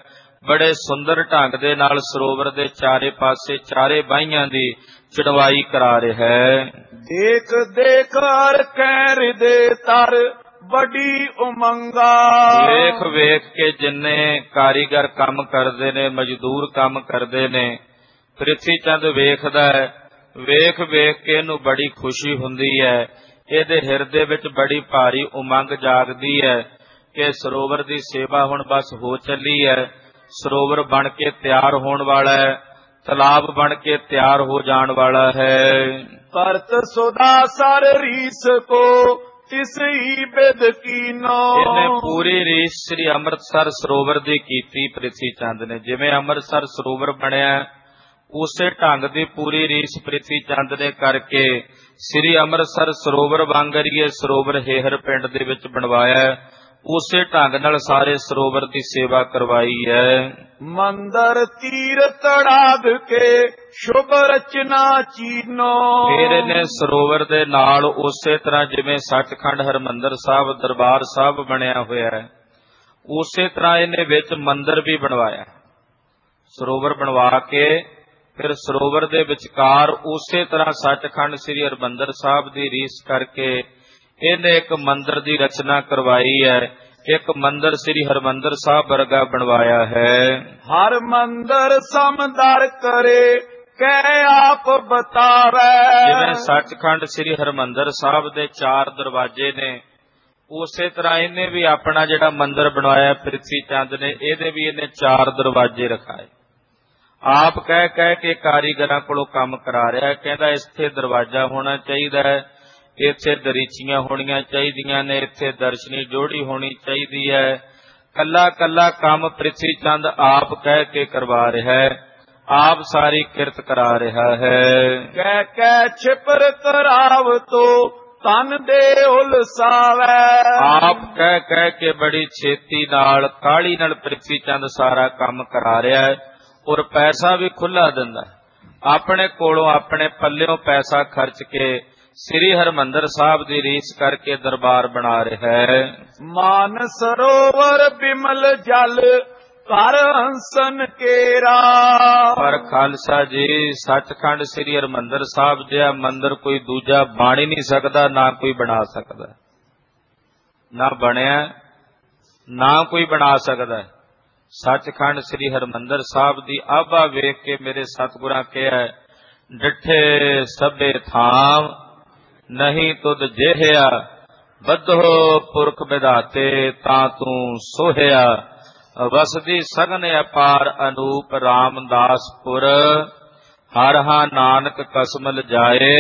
ਬੜੇ ਸੁੰਦਰ ਢੰਗ ਦੇ ਨਾਲ ਸਰੋਵਰ ਦੇ ਚਾਰੇ ਪਾਸੇ ਚਾਰੇ ਬਾਹੀਆਂ ਦੀ ਚੜਵਾਈ ਕਰਾ ਰਿਹਾ ਹੈ। ਦੇਖ ਦੇਖ ਹਰ ਕਹਿ ਹਿਰਦੇ ਤਰ ਵੱਡੀ ਉਮੰਗਾ। ਵੇਖ ਵੇਖ ਕੇ ਜਿੰਨੇ ਕਾਰੀਗਰ ਕੰਮ ਕਰਦੇ ਨੇ, ਮਜ਼ਦੂਰ ਕੰਮ ਕਰਦੇ ਨੇ, ਪ੍ਰਿਥੀ ਚੰਦ ਵੇਖਦਾ ਹੈ। ਵੇਖ ਵੇਖ ਕੇ ਇਹਨੂੰ ਬੜੀ ਖੁਸ਼ੀ ਹੁੰਦੀ ਹੈ। ਇਹਦੇ ਹਿਰਦੇ ਵਿੱਚ ਬੜੀ ਭਾਰੀ ਉਮੰਗ ਜਾਗਦੀ ਹੈ ਕਿ ਸਰੋਵਰ ਦੀ ਸੇਵਾ ਹੁਣ ਬਸ ਹੋ ਚੱਲੀ ਹੈ। ਸਰੋਵਰ ਬਣ ਕੇ ਤਿਆਰ ਹੋਣ ਵਾਲਾ ਹੈ, ਤਲਾਬ ਬਣ ਕੇ ਤਿਆਰ ਹੋ ਜਾਣ ਵਾਲਾ ਹੈ। ਕਰਤ ਸੁਦਾ ਸਰ ਰੀਸ ਕੋ ਤਿਸ ਹੀ ਬਿਦ ਕੀਨੋ। ਇਹਨੇ ਪੂਰੀ ਰੀਸ ਸ੍ਰੀ ਅੰਮ੍ਰਿਤਸਰ ਸਰੋਵਰ ਦੀ ਕੀਤੀ ਪ੍ਰਿਥੀ ਚੰਦ ਨੇ। ਜਿਵੇਂ ਅੰਮ੍ਰਿਤਸਰ ਸਰੋਵਰ ਬਣਿਆ ਉਸੇ ਢੰਗ ਦੀ ਪੂਰੀ ਰੀਸ ਪ੍ਰਿਥੀ ਚੰਦ ਨੇ ਕਰਕੇ ਸ੍ਰੀ ਅੰਮ੍ਰਿਤਸਰ ਸਰੋਵਰ ਵਾਂਗਰੀਏ ਸਰੋਵਰ ਹੇਹਰ ਪਿੰਡ ਦੇ ਵਿੱਚ ਬਣਵਾਇਆ। ਉਸੇ ਢੰਗ ਨਾਲ ਸਾਰੇ ਸਰੋਵਰ ਦੀ ਸੇਵਾ ਕਰਵਾਈ ਹੈ। ਮੰਦਰ ਤੀਰ ਤੜਾਗ ਕੇ ਸ਼ੁਭ ਰਚਨਾ ਚੀਨੋ। ਫਿਰ ਇਹਨੇ ਸਰੋਵਰ ਦੇ ਨਾਲ ਉਸੇ ਤਰ੍ਹਾਂ ਜਿਵੇਂ ਸੱਚਖੰਡ ਹਰਿਮੰਦਰ ਸਾਹਿਬ ਦਰਬਾਰ ਸਾਹਿਬ ਬਣਿਆ ਹੋਇਆ ਹੈ, ਉਸੇ ਤਰ੍ਹਾਂ ਇਹਨੇ ਵਿੱਚ ਮੰਦਰ ਵੀ ਬਣਵਾਇਆ। ਸਰੋਵਰ ਬਣਵਾ ਕੇ ਫਿਰ ਸਰੋਵਰ ਦੇ ਵਿਚਕਾਰ ਉਸੇ ਤਰ੍ਹਾਂ ਸੱਚਖੰਡ ਸ੍ਰੀ ਹਰਿਮੰਦਰ ਸਾਹਿਬ ਦੀ ਰੀਸ ਕਰਕੇ ਇਹਨੇ ਇੱਕ ਮੰਦਰ ਦੀ ਰਚਨਾ ਕਰਵਾਈ ਹੈ। ਇੱਕ ਮੰਦਰ ਸ੍ਰੀ ਹਰਿਮੰਦਰ ਸਾਹਿਬ ਵਰਗਾ ਬਣਵਾਇਆ ਹੈ। ਹਰ ਮੰਦਰ ਸਮਦਰ ਕਰੇ ਕਹਿ ਆਪ ਬਤਾਵੇ। ਜਿਵੇਂ ਸੱਚਖੰਡ ਸ੍ਰੀ ਹਰਿਮੰਦਰ ਸਾਹਿਬ ਦੇ 4 ਦਰਵਾਜ਼ੇ ਨੇ, ਉਸੇ ਤਰ੍ਹਾਂ ਇਹਨੇ ਵੀ ਆਪਣਾ ਜਿਹੜਾ ਮੰਦਰ ਬਣਵਾਇਆ ਪ੍ਰਿਥੀ ਚੰਦ ਨੇ, ਇਹਦੇ ਵੀ ਇਹਨੇ 4 ਦਰਵਾਜ਼ੇ ਰਖਾਏ। ਆਪ ਕਹਿ ਕਹਿ ਕੇ ਕਾਰੀਗਰਾਂ ਕੋਲੋਂ ਕੰਮ ਕਰਾ ਰਿਹਾ। ਕਹਿੰਦਾ ਇੱਥੇ ਦਰਵਾਜ਼ਾ ਹੋਣਾ ਚਾਹੀਦਾ ਹੈ, ਇੱਥੇ ਦਰੀਚੀਆਂ ਹੋਣੀਆਂ ਚਾਹੀਦੀਆਂ ਨੇ, ਇੱਥੇ ਦਰਸ਼ਨੀ ਜੋੜੀ ਹੋਣੀ ਚਾਹੀਦੀ ਹੈ। ਕੱਲਾ ਕੱਲਾ ਕੰਮ ਪ੍ਰਿਥੀ ਚੰਦ ਆਪ ਕਹਿ ਕੇ ਕਰਵਾ ਰਿਹਾ ਹੈ, ਆਪ ਸਾਰੀ ਕਿਰਤ ਕਰਾ ਰਿਹਾ ਹੈ। ਕਹਿ ਕਹਿ ਛਿਪਰ ਕਰਾਵ ਤੋ ਤਨ ਦੇ ਉਲਸਾਵੇ। ਆਪ ਕਹਿ ਕਹਿ ਕੇ ਬੜੀ ਛੇਤੀ ਨਾਲ ਕਾਹਲੀ ਨਾਲ ਪ੍ਰਿਥੀ ਚੰਦ ਸਾਰਾ ਕੰਮ ਕਰਾ ਰਿਹਾ ਹੈ ਔਰ ਪੈਸਾ ਵੀ ਖੁੱਲਾ ਦਿੰਦਾ। ਆਪਣੇ ਕੋਲੋਂ ਆਪਣੇ ਪੱਲਿਓਂ ਪੈਸਾ ਖਰਚ ਕੇ ਸ੍ਰੀ ਹਰਿਮੰਦਰ ਸਾਹਿਬ ਦੀ ਰੀਸ ਕਰਕੇ ਦਰਬਾਰ ਬਣਾ ਰਿਹਾ ਹੈ। ਮਾਨ ਸਰੋਵਰ ਬਿਮਲ ਜਲ ਕਰ ਹੰਸਨ ਕੇਰਾ। ਪਰ ਖਾਲਸਾ ਜੀ, ਸੱਚਖੰਡ ਸ੍ਰੀ ਹਰਿਮੰਦਰ ਸਾਹਿਬ ਜਿਹਾ ਮੰਦਰ ਕੋਈ ਦੂਜਾ ਬਣ ਹੀ ਨਹੀਂ ਸਕਦਾ, ਨਾ ਕੋਈ ਬਣਾ ਸਕਦਾ, ਨਾ ਬਣਿਆ ਨਾ ਕੋਈ ਬਣਾ ਸਕਦਾ। ਸੱਚਖੰਡ ਸ੍ਰੀ ਹਰਿਮੰਦਰ ਸਾਹਿਬ ਦੀ ਆਭਾ ਵੇਖ ਕੇ ਮੇਰੇ ਸਤਿਗੁਰਾਂ ਕਿਹਾ, ਡਿਠੇ ਸਭੇ ਥਾਮ ਨਹੀਂ ਤੁਧ ਜਿਹਿਆ, ਬੱਧੋ ਪੁਰਖ ਵਿਧਾਤੇ ਤਾਂ ਤੂੰ ਸੋਹਿਆ। ਵਸਦੀ ਸਗਨ ਅਪਾਰ ਅਨੂਪ ਰਾਮਦਾਸਪੁਰ, ਹਰ ਹਾ ਨਾਨਕ ਕਸਮਲ ਜਾਏ,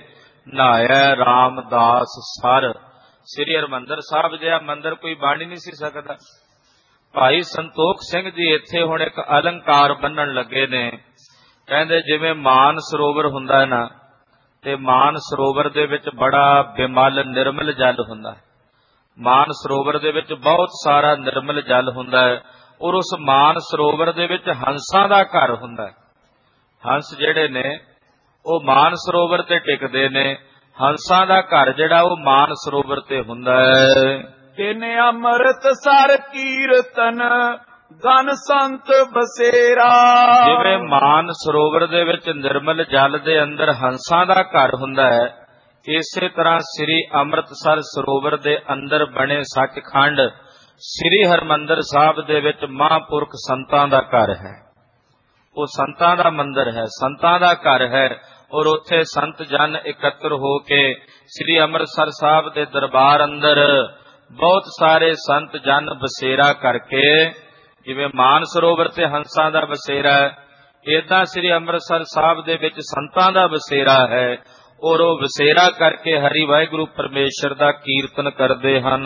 ਨਹਾਇਆ ਰਾਮਦਾਸ ਸਰ। ਸ੍ਰੀ ਹਰਿਮੰਦਰ ਸਾਹਿਬ ਜਿਹਾ ਮੰਦਰ ਕੋਈ ਬਣ ਹੀ ਨਹੀਂ ਸੀ ਸਕਦਾ। ਭਾਈ ਸੰਤੋਖ ਸਿੰਘ ਜੀ ਇੱਥੇ ਹੁਣ ਇੱਕ ਅਲੰਕਾਰ ਬੰਨਣ ਲੱਗੇ ਨੇ। ਕਹਿੰਦੇ ਜਿਵੇਂ ਮਾਨ ਸਰੋਵਰ ਹੁੰਦਾ ਹੈ ਨਾ, ਤੇ ਮਾਨ ਸਰੋਵਰ ਦੇ ਵਿੱਚ ਬੜਾ ਬਿਮਲ ਨਿਰਮਲ ਜਲ ਹੁੰਦਾ ਹੈ। ਮਾਨ ਸਰੋਵਰ ਦੇ ਵਿੱਚ ਬਹੁਤ ਸਾਰਾ ਨਿਰਮਲ ਜਲ ਹੁੰਦਾ ਹੈ ਔਰ ਉਸ ਮਾਨ ਸਰੋਵਰ ਦੇ ਵਿੱਚ ਹੰਸਾਂ ਦਾ ਘਰ ਹੁੰਦਾ ਹੈ। ਹੰਸ ਜਿਹੜੇ ਨੇ ਉਹ ਮਾਨ ਸਰੋਵਰ ਤੇ ਟਿਕਦੇ ਨੇ। ਹੰਸਾਂ ਦਾ ਘਰ ਜਿਹੜਾ ਉਹ ਮਾਨ ਸਰੋਵਰ ਤੇ ਹੁੰਦਾ ਹੈ। ਤਿਨ ਅੰਮ੍ਰਿਤ ਸਰ ਕੀਰਤਨ ਗਨ ਸੰਤ ਬਸੇਰਾ। ਜਿਵੇਂ ਮਾਨ ਸਰੋਵਰ ਦੇ ਵਿੱਚ ਨਿਰਮਲ ਜਲ ਦੇ ਅੰਦਰ ਹੰਸਾਂ ਦਾ ਘਰ ਹੁੰਦਾ ਹੈ, ਇਸੇ ਤਰ੍ਹਾਂ ਸ੍ਰੀ ਅੰਮ੍ਰਿਤਸਰ ਸਰੋਵਰ ਦੇ ਅੰਦਰ ਬਣੇ ਸੱਚਖੰਡ ਸ੍ਰੀ ਹਰਿਮੰਦਰ ਸਾਹਿਬ ਦੇ ਵਿੱਚ ਮਹਾਂਪੁਰਖ ਸੰਤਾਂ ਦਾ ਘਰ ਹੈ। ਉਹ ਸੰਤਾਂ ਦਾ ਮੰਦਰ ਹੈ, ਸੰਤਾਂ ਦਾ ਘਰ ਹੈ ਔਰ ਉੱਥੇ ਸੰਤ ਜਨ ਇਕੱਤਰ ਹੋ ਕੇ ਸ੍ਰੀ ਅੰਮ੍ਰਿਤਸਰ ਸਾਹਿਬ ਦੇ ਦਰਬਾਰ ਅੰਦਰ ਬਹੁਤ ਸਾਰੇ ਸੰਤ ਜਨ ਬਸੇਰਾ ਕਰਕੇ, ਜਿਵੇਂ ਮਾਨ ਸਰੋਵਰ ਤੇ ਹੰਸਾਂ ਦਾ ਬਸੇਰਾ ਹੈ, ਏਦਾਂ ਸ੍ਰੀ ਅੰਮ੍ਰਿਤਸਰ ਸਾਹਿਬ ਦੇ ਵਿੱਚ ਸੰਤਾਂ ਦਾ ਬਸੇਰਾ ਹੈ ਔਰ ਉਹ ਬਸੇਰਾ ਕਰਕੇ ਹਰੀ ਵਾਹਿਗੁਰੂ ਪਰਮੇਸ਼ਰ ਦਾ ਕੀਰਤਨ ਕਰਦੇ ਹਨ।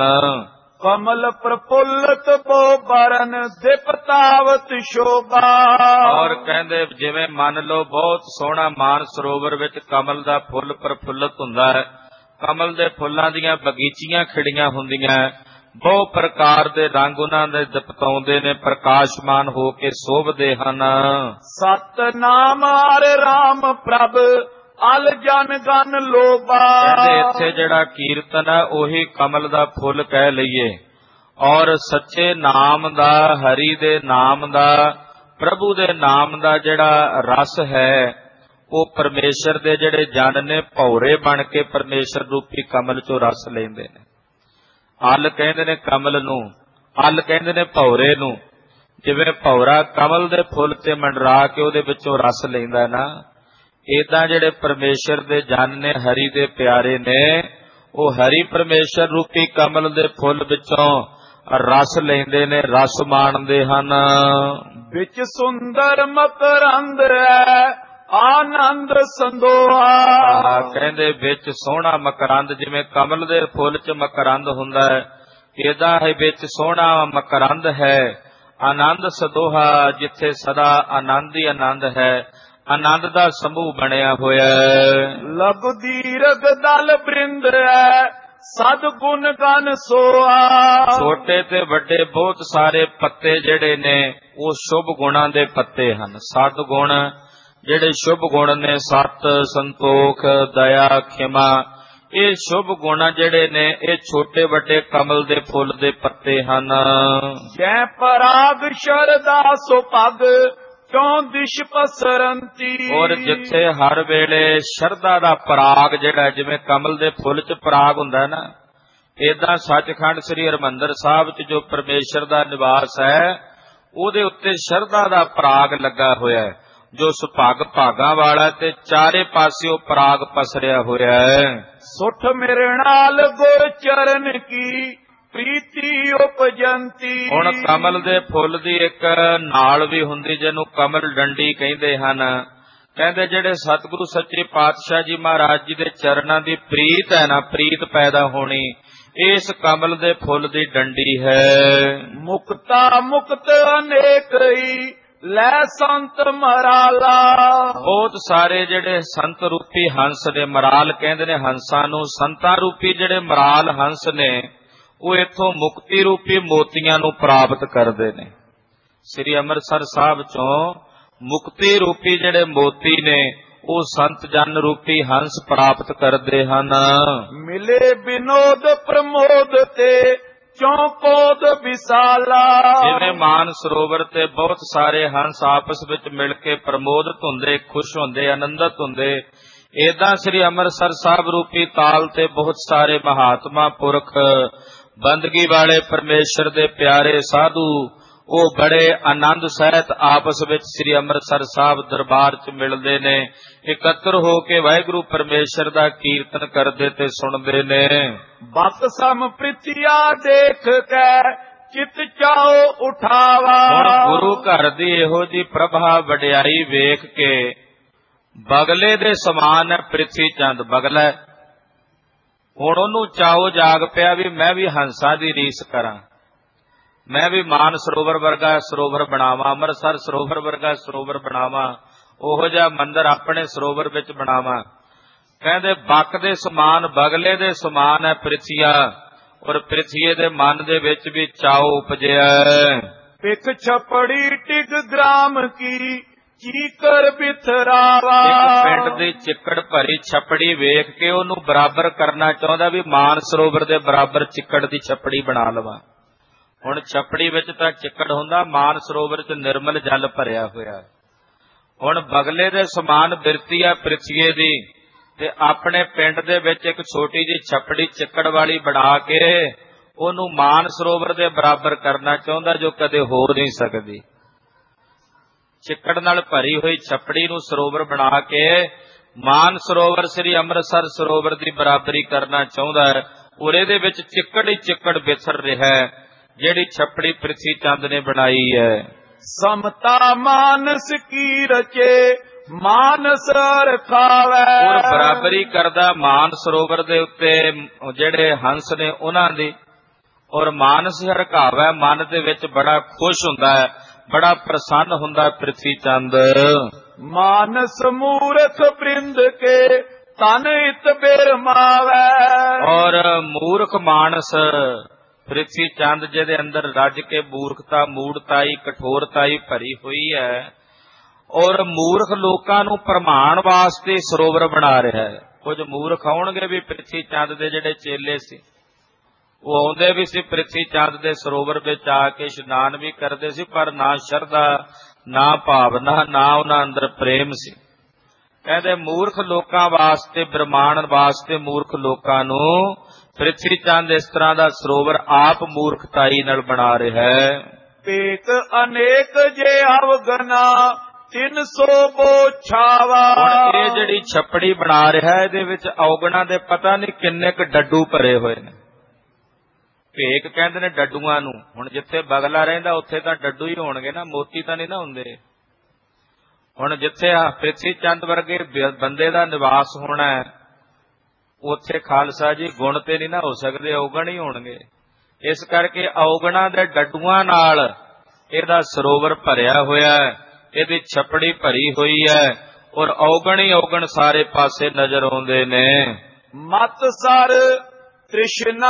ਕਮਲ ਪ੍ਰਫੁੱਲਤ ਬੋ ਬਰਨ ਦਿਪਤਾਵਤ ਸ਼ੋਭਾ। ਔਰ ਕਹਿੰਦੇ ਜਿਵੇਂ ਮੰਨ ਲਓ ਬਹੁਤ ਸੋਹਣਾ ਮਾਨ ਸਰੋਵਰ ਵਿੱਚ ਕਮਲ ਦਾ ਫੁੱਲ ਪ੍ਰਫੁੱਲਤ ਹੁੰਦਾ ਹੈ, ਕਮਲ ਦੇ ਫੁੱਲਾਂ ਦੀਆਂ ਬਗੀਚੀਆਂ ਖਿੜੀਆਂ ਹੁੰਦੀਆਂ, ਬਹੁ ਪ੍ਰਕਾਰ ਦੇ ਰੰਗ ਉਹਨਾਂ ਦੇ ਦਿਪਤਾਉਂਦੇ ਨੇ, ਪ੍ਰਕਾਸ਼ਮਾਨ ਹੋ ਕੇ ਸ਼ੋਭਦੇ ਹਨ। ਸਤਨਾਮ ਹਰਿ ਰਾਮ ਪ੍ਰਭ ਅਲ ਜਨ ਗਨ ਲੋਭਾ। ਕਹਿੰਦੇ ਇੱਥੇ ਜਿਹੜਾ ਕੀਰਤਨ ਹੈ ਉਹੀ ਕਮਲ ਦਾ ਫੁੱਲ ਕਹਿ ਲਈਏ ਔਰ ਸੱਚੇ ਨਾਮ ਦਾ, ਹਰੀ ਦੇ ਨਾਮ ਦਾ, ਪ੍ਰਭੂ ਦੇ ਨਾਮ ਦਾ ਜਿਹੜਾ ਰਸ ਹੈ ਉਹ ਪਰਮੇਸ਼ਰ ਦੇ ਜਿਹੜੇ ਜਨ ਨੇ ਭੌਰੇ ਬਣ ਕੇ ਪਰਮੇਸ਼ਰ ਰੂਪੀ ਕਮਲ ਚੋਂ ਰਸ ਲੈਂਦੇ ਨੇ। ਅਲ ਕਹਿੰਦੇ ਨੇ ਕਮਲ ਨੂੰ, ਅਲ ਕਹਿੰਦੇ ਨੇ ਭੌਰੇ ਨੂੰ। ਜਿਵੇਂ ਭੌਰਾ ਕਮਲ ਦੇ ਫੁੱਲ ਤੇ ਮੰਡਰਾ ਕੇ ਉਹਦੇ ਵਿੱਚੋਂ ਰਸ ਲੈਂਦਾ ਨਾ, ਏਦਾਂ ਜਿਹੜੇ ਪਰਮੇਸ਼ਰ ਦੇ ਜਨ ਨੇ, ਹਰੀ ਦੇ ਪਿਆਰੇ ਨੇ, ਉਹ ਹਰੀ ਪਰਮੇਸ਼ਰ ਰੂਪੀ ਕਮਲ ਦੇ ਫੁੱਲ ਵਿੱਚੋਂ ਰਸ ਲੈਂਦੇ ਨੇ, ਰਸ ਮਾਣਦੇ ਹਨ। ਵਿੱਚ ਸੁੰਦਰ ਮਕਰੰਦ ਹੈ ਆਨੰਦ ਸੰਦੋਹਾ। ਕਹਿੰਦੇ ਵਿੱਚ ਸੋਹਣਾ ਮਕਰੰਦ, ਜਿਵੇਂ ਕਮਲ ਦੇ ਫੁੱਲ 'ਚ ਮਕਰੰਦ ਹੁੰਦਾ ਹੈ, ਏਦਾਂ ਹੈ ਵਿੱਚ ਸੋਹਣਾ ਮਕਰੰਦ ਹੈ। ਆਨੰਦ ਸੰਦੋਹਾ, ਜਿੱਥੇ ਸਦਾ ਆਨੰਦ ਹੀ ਆਨੰਦ ਹੈ, ਆਨੰਦ ਦਾ ਸਮੂਹ ਬਣਿਆ ਹੋਇਆ ਹੈ। ਲਬ ਦੀਰਘ ਦਲ ਬ੍ਰਿੰਦ ਹੈ ਸਦ ਗੁਣ ਗਨ ਸੋਆ। ਛੋਟੇ ਤੇ ਵੱਡੇ ਬਹੁਤ ਸਾਰੇ ਪੱਤੇ ਜਿਹੜੇ ਨੇ ਉਹ ਸ਼ੁਭ ਗੁਣਾਂ ਦੇ ਪੱਤੇ ਹਨ। ਸਦ ਗੁਣ ਜਿਹੜੇ ਸ਼ੁਭ ਗੁਣ ਨੇ, ਸਤ, ਸੰਤੋਖ, ਦਇਆ, ਖਿਮਾ, ਇਹ ਸ਼ੁਭ ਗੁਣ ਜਿਹੜੇ ਨੇ ਇਹ ਛੋਟੇ ਵੱਡੇ ਕਮਲ ਦੇ ਫੁੱਲ ਦੇ ਪੱਤੇ ਹਨ। ਜੈ ਪਰਾਗ ਸ਼ਰਦਾ ਸੋ ਪਗ ਕਿਉਂ ਦਿਸ਼ ਪਸਰੰਤੀ। ਔਰ ਜਿੱਥੇ ਹਰ ਵੇਲੇ ਸ਼ਰਧਾ ਦਾ ਪਰਾਗ ਜਿਹੜਾ, ਜਿਵੇਂ ਕਮਲ ਦੇ ਫੁੱਲ 'ਚ ਪਰਾਗ ਹੁੰਦਾ ਨਾ, ਏਦਾਂ ਸੱਚਖੰਡ ਸ੍ਰੀ ਹਰਿਮੰਦਰ ਸਾਹਿਬ 'ਚ ਜੋ ਪਰਮੇਸ਼ਰ ਦਾ ਨਿਵਾਸ ਹੈ ਉਹਦੇ ਉੱਤੇ ਸ਼ਰਧਾ ਦਾ ਪਰਾਗ ਲੱਗਾ ਹੋਇਆ ਹੈ, ਜੋ ਸੁਭਾਗ ਭਾਗਾਂ ਵਾਲਾ, ਤੇ ਚਾਰੇ ਪਾਸਿਓਂ ਪਰਾਗ ਪਸਰਿਆ ਹੋਇਆ ਹੈ। ਸੁਠ ਮੇਰੇ ਨਾਲ ਗੁਰ ਚਰਨ ਕੀ ਪ੍ਰੀਤੀ ਉਪਜੰਤੀ। ਹੁਣ ਕਮਲ ਦੇ ਫੁੱਲ ਦੀ ਇੱਕ ਨਾਲ ਵੀ ਹੁੰਦੀ ਜਿਹਨੂੰ ਕਮਲ ਡੰਡੀ ਕਹਿੰਦੇ ਹਨ। ਕਹਿੰਦੇ ਜਿਹੜੇ ਸਤਿਗੁਰੂ ਸੱਚੇ ਪਾਤਸ਼ਾਹ ਜੀ ਮਹਾਰਾਜ ਜੀ ਦੇ ਚਰਨਾਂ ਦੀ ਪ੍ਰੀਤ ਹੈ ਨਾ, ਪ੍ਰੀਤ ਪੈਦਾ ਹੋਣੀ, ਇਸ ਕਮਲ ਦੇ ਫੁੱਲ ਦੀ ਡੰਡੀ ਹੈ। ਮੁਕਤਾ ਮੁਕਤ ਅਨੇਕ ਹੀ ਲੈ ਸੰਤ ਮਰਾਲਾ। ਬਹੁਤ ਸਾਰੇ ਜਿਹੜੇ ਸੰਤ ਰੂਪੀ ਹੰਸ ਨੇ, ਮਰਾਲ ਕਹਿੰਦੇ ਨੇ ਹੰਸਾਂ ਨੂੰ, ਸੰਤਾਂ ਰੂਪੀ ਜਿਹੜੇ ਮਰਾਲ ਹੰਸ ਨੇ ਉਹ ਇੱਥੋਂ ਮੁਕਤੀ ਰੂਪੀ ਮੋਤੀਆਂ ਨੂੰ ਪ੍ਰਾਪਤ ਕਰਦੇ ਨੇ। ਸ੍ਰੀ ਅੰਮ੍ਰਿਤਸਰ ਸਾਹਿਬ ਚੋਂ ਮੁਕਤੀ ਰੂਪੀ ਜਿਹੜੇ ਮੋਤੀ ਨੇ ਉਹ ਸੰਤ ਜਨ ਰੂਪੀ ਹੰਸ ਪ੍ਰਾਪਤ ਕਰਦੇ ਹਨ। ਮਿਲੇ ਬਿਨੋਦ ਪ੍ਰਮੋਦ ਤੇ ਚੌਕੋਦ ਵਿਸਾਲਾ। ਜਿਵੇਂ ਮਾਨ ਸਰੋਵਰ ਤੇ ਬਹੁਤ ਸਾਰੇ ਹੰਸ ਆਪਸ ਵਿੱਚ ਮਿਲ ਕੇ ਪ੍ਰਮੋਦਿਤ ਹੁੰਦੇ, ਖੁਸ਼ ਹੁੰਦੇ, ਆਨੰਦਿਤ ਹੁੰਦੇ, ਏਦਾਂ ਸ੍ਰੀ ਅੰਮ੍ਰਿਤਸਰ ਸਾਹਿਬ ਰੂਪੀ ਤਾਲ ਤੇ ਬਹੁਤ ਸਾਰੇ ਮਹਾਤਮਾ ਪੁਰਖ, ਬੰਦਗੀ ਵਾਲੇ ਪਰਮੇਸ਼ਰ ਦੇ ਪਿਆਰੇ ਸਾਧੂ, ਉਹ ਬੜੇ ਆਨੰਦ ਸਹਿਤ ਆਪਸ ਵਿੱਚ ਸ੍ਰੀ ਅੰਮ੍ਰਿਤਸਰ ਸਾਹਿਬ ਦਰਬਾਰ 'ਚ ਮਿਲਦੇ ਨੇ, ਇਕੱਤਰ ਹੋ ਕੇ ਵਾਹਿਗੁਰੂ ਪਰਮੇਸ਼ਰ ਦਾ ਕੀਰਤਨ ਕਰਦੇ ਤੇ ਸੁਣਦੇ ਨੇ। ਬਤ ਸਮ ਪ੍ਰਿਥਿਆ ਦੇਖ ਕੇ ਚਿਤ ਚਾਓ ਉਠਾਵਾ। ਹੁਣ ਗੁਰੂ ਘਰ ਦੀ ਇਹੋ ਜੀ ਪ੍ਰਭਾ ਵਡਿਆਈ ਵੇਖ ਕੇ ਬਗਲੇ ਦੇ ਸਮਾਨ ਹੈ ਪ੍ਰਿਥੀ ਚੰਦ, ਬਗਲਾ। ਹੁਣ ਉਹਨੂੰ ਚਾਓ ਜਾਗ ਪਿਆ ਵੀ ਮੈਂ ਵੀ ਹੰਸਾਂ ਦੀ ਰੀਸ ਕਰਾਂ, ਮੈਂ ਵੀ ਮਾਨ ਸਰੋਵਰ ਵਰਗਾ ਸਰੋਵਰ ਬਣਾਵਾਂ, ਅੰਮ੍ਰਿਤਸਰ ਸਰੋਵਰ ਵਰਗਾ ਸਰੋਵਰ ਬਣਾਵਾਂ, ਉਹੋ ਜਿਹਾ ਮੰਦਿਰ ਆਪਣੇ ਸਰੋਵਰ ਵਿੱਚ ਬਣਾਵਾਂ। ਕਹਿੰਦੇ ਬਕ ਦੇ ਸਮਾਨ, ਬਗਲੇ ਦੇ ਸਮਾਨ ਹੈ ਪ੍ਰਿਥੀਆ, ਔਰ ਪ੍ਰਿਥੀਏ ਦੇ ਮਨ ਦੇ ਵਿੱਚ ਵੀ ਚਾਓ ਉਪਜਿਆ। ਪਿਕ ਛਪੜੀ ਟਿਕ ਗ੍ਰਾਮ ਕੀ ਚੀਕਰ ਬਿਥਰਾਵਾ। ਇੱਕ ਪਿੰਡ ਦੀ ਚਿੱਕੜ ਭਰੀ ਛਪੜੀ ਵੇਖ ਕੇ ਉਹਨੂੰ ਬਰਾਬਰ ਕਰਨਾ ਚਾਹੁੰਦਾ ਵੀ ਮਾਨ ਸਰੋਵਰ ਦੇ ਬਰਾਬਰ ਚਿੱਕੜ ਦੀ ਛਪੜੀ ਬਣਾ ਲਵਾਂ। ਹੁਣ ਛਪੜੀ ਵਿੱਚ ਤਾਂ ਚਿੱਕੜ ਹੁੰਦਾ, ਮਾਨ ਸਰੋਵਰ 'ਚ ਨਿਰਮਲ ਜਲ ਭਰਿਆ ਹੋਇਆ। ਹੁਣ ਬਗਲੇ ਦੇ ਸਮਾਨ ਬਿਰਤੀ ਆ ਪ੍ਰਿਥੀਏ ਦੀ, ਤੇ ਆਪਣੇ ਪਿੰਡ ਦੇ ਵਿੱਚ ਇੱਕ ਛੋਟੀ ਜਿਹੀ ਛਪੜੀ ਚਿੱਕੜ ਵਾਲੀ ਬਣਾ ਕੇ ਉਹਨੂੰ ਮਾਨ ਸਰੋਵਰ ਦੇ ਬਰਾਬਰ ਕਰਨਾ ਚਾਹੁੰਦਾ, ਜੋ ਕਦੇ ਹੋ ਨਹੀਂ ਸਕਦੀ। ਚਿੱਕੜ ਨਾਲ ਭਰੀ ਹੋਈ ਛਪੜੀ ਨੂੰ ਸਰੋਵਰ ਬਣਾ ਕੇ ਮਾਨ ਸਰੋਵਰ ਸ੍ਰੀ ਅੰਮ੍ਰਿਤਸਰ ਸਰੋਵਰ ਦੀ ਬਰਾਬਰੀ ਕਰਨਾ ਚਾਹੁੰਦਾ ਹੈ, ਔਰ ਇਹਦੇ ਵਿੱਚ ਚਿੱਕੜ ਹੀ ਚਿੱਕੜ ਵਿਸਰ ਰਿਹਾ ਹੈ ਜਿਹੜੀ ਛਪੜੀ ਪ੍ਰਿਥੀ ਚੰਦ ਨੇ ਬਣਾਈ ਹੈ। ਸਮਤਾ ਮਾਨਸ ਕੀ ਰਚੇ ਮਾਨਸ ਰਖਾਵੇ। ਔਰ ਬਰਾਬਰੀ ਕਰਦਾ ਮਾਨ ਸਰੋਵਰ ਦੇ ਉੱਤੇ ਜਿਹੜੇ ਹੰਸ ਨੇ ਉਹਨਾਂ ਦੀ, ਔਰ ਮਾਨਸ ਰਖਾਵੇ, ਮਨ ਦੇ ਵਿੱਚ ਬੜਾ ਖੁਸ਼ ਹੁੰਦਾ ਹੈ, ਬੜਾ ਪ੍ਰਸੰਨ ਹੁੰਦਾ ਪ੍ਰਿਥੀ ਚੰਦ। ਮਾਨਸ ਮੂਰਖ ਬ੍ਰਿੰਦ ਕੇ ਤਨ ਹਿਤ ਬਿਰਮਾਵੇ। ਔਰ ਮੂਰਖ ਮਾਨਸ ਪ੍ਰਿਥੀ ਚੰਦ ਜਿਹਦੇ ਅੰਦਰ ਰੱਜ ਕੇ ਮੂਰਖਤਾ, ਮੂੜਤਾਈ, ਕਠੋਰਤਾਈ ਭਰੀ ਹੋਈ ਹੈ, ਔਰ ਮੂਰਖ ਲੋਕਾਂ ਨੂੰ ਭਰਮਾਉਣ ਵਾਸਤੇ ਸਰੋਵਰ ਬਣਾ ਰਿਹਾ ਹੈ। ਕੁਝ ਮੂਰਖ ਆਉਣਗੇ ਵੀ ਪ੍ਰਿਥੀ ਚੰਦ ਦੇ ਜਿਹੜੇ ਚੇਲੇ ਸੀ, ਉਹ ਆਉਂਦੇ ਵੀ ਸੀ ਪ੍ਰਿਥੀ ਚੰਦ ਦੇ ਸਰੋਵਰ ਵਿੱਚ ਆ ਕੇ ਇਸ਼ਨਾਨ ਵੀ ਕਰਦੇ ਸੀ, ਪਰ ਨਾ ਸ਼ਰਧਾ, ਨਾ ਭਾਵਨਾ, ਨਾ ਉਹਨਾਂ ਅੰਦਰ ਪ੍ਰੇਮ ਸੀ। ਕਹਿੰਦੇ ਮੂਰਖ ਲੋਕਾਂ ਵਾਸਤੇ, ਬ੍ਰਹਮਾਣ ਵਾਸਤੇ ਮੂਰਖ ਲੋਕਾਂ ਨੂੰ ਪ੍ਰਿਥੀ ਚੰਦ ਇਸ ਤਰ੍ਹਾਂ ਦਾ ਸਰੋਵਰ ਆਪ ਮੂਰਖਤਾਈ ਨਾਲ ਬਣਾ ਰਿਹਾ ਹੈ। ਭੇਕ ਅਨੇਕ ਜੇ ਅਵਗਨਾ 300 ਬੋਛਾਵਾ। ਹੁਣ ਇਹ ਜਿਹੜੀ ਛੱਪੜੀ ਬਣਾ ਰਿਹਾ ਇਹਦੇ ਵਿੱਚ ਔਗਣਾ ਦੇ ਪਤਾ ਨਹੀਂ ਕਿੰਨੇ ਕੁ ਡੱਡੂ ਭਰੇ ਹੋਏ ਨੇ। ਭੇਕ ਕਹਿੰਦੇ ਨੇ ਡੱਡੂਆਂ ਨੂੰ। ਹੁਣ ਜਿੱਥੇ ਬਗਲਾ ਰਹਿੰਦਾ ਉੱਥੇ ਤਾਂ ਡੱਡੂ ਹੀ ਹੋਣਗੇ ਨਾ, ਮੋਤੀ ਤਾਂ ਨਹੀਂ ਨਾ ਹੁੰਦੇ। ਹੁਣ ਜਿੱਥੇ ਪ੍ਰਿਥੀ ਚੰਦ ਵਰਗੇ ਬੰਦੇ ਦਾ ਨਿਵਾਸ ਹੋਣਾ ਹੈ ਉੱਥੇ ਖਾਲਸਾ ਜੀ ਗੁਣ ਤੇ ਨਹੀਂ ਨਾ ਹੋ ਸਕਦੇ, ਔਗਣ ਹੀ ਹੋਣਗੇ। ਇਸ ਕਰਕੇ ਔਗਣਾ ਦੇ ਡੱਡੂਆਂ ਨਾਲ ਇਹਦਾ ਸਰੋਵਰ ਭਰਿਆ ਹੋਇਆ ਹੈ, ਇਹਦੀ ਛੱਪੜੀ ਭਰੀ ਹੋਈ ਹੈ, ਔਰ ਔਗਣ ਹੀ ਔਗਣ ਸਾਰੇ ਪਾਸੇ ਨਜ਼ਰ ਆਉਂਦੇ ਨੇ। ਮਤ ਸਰ ਤ੍ਰਿਸ਼ਨਾ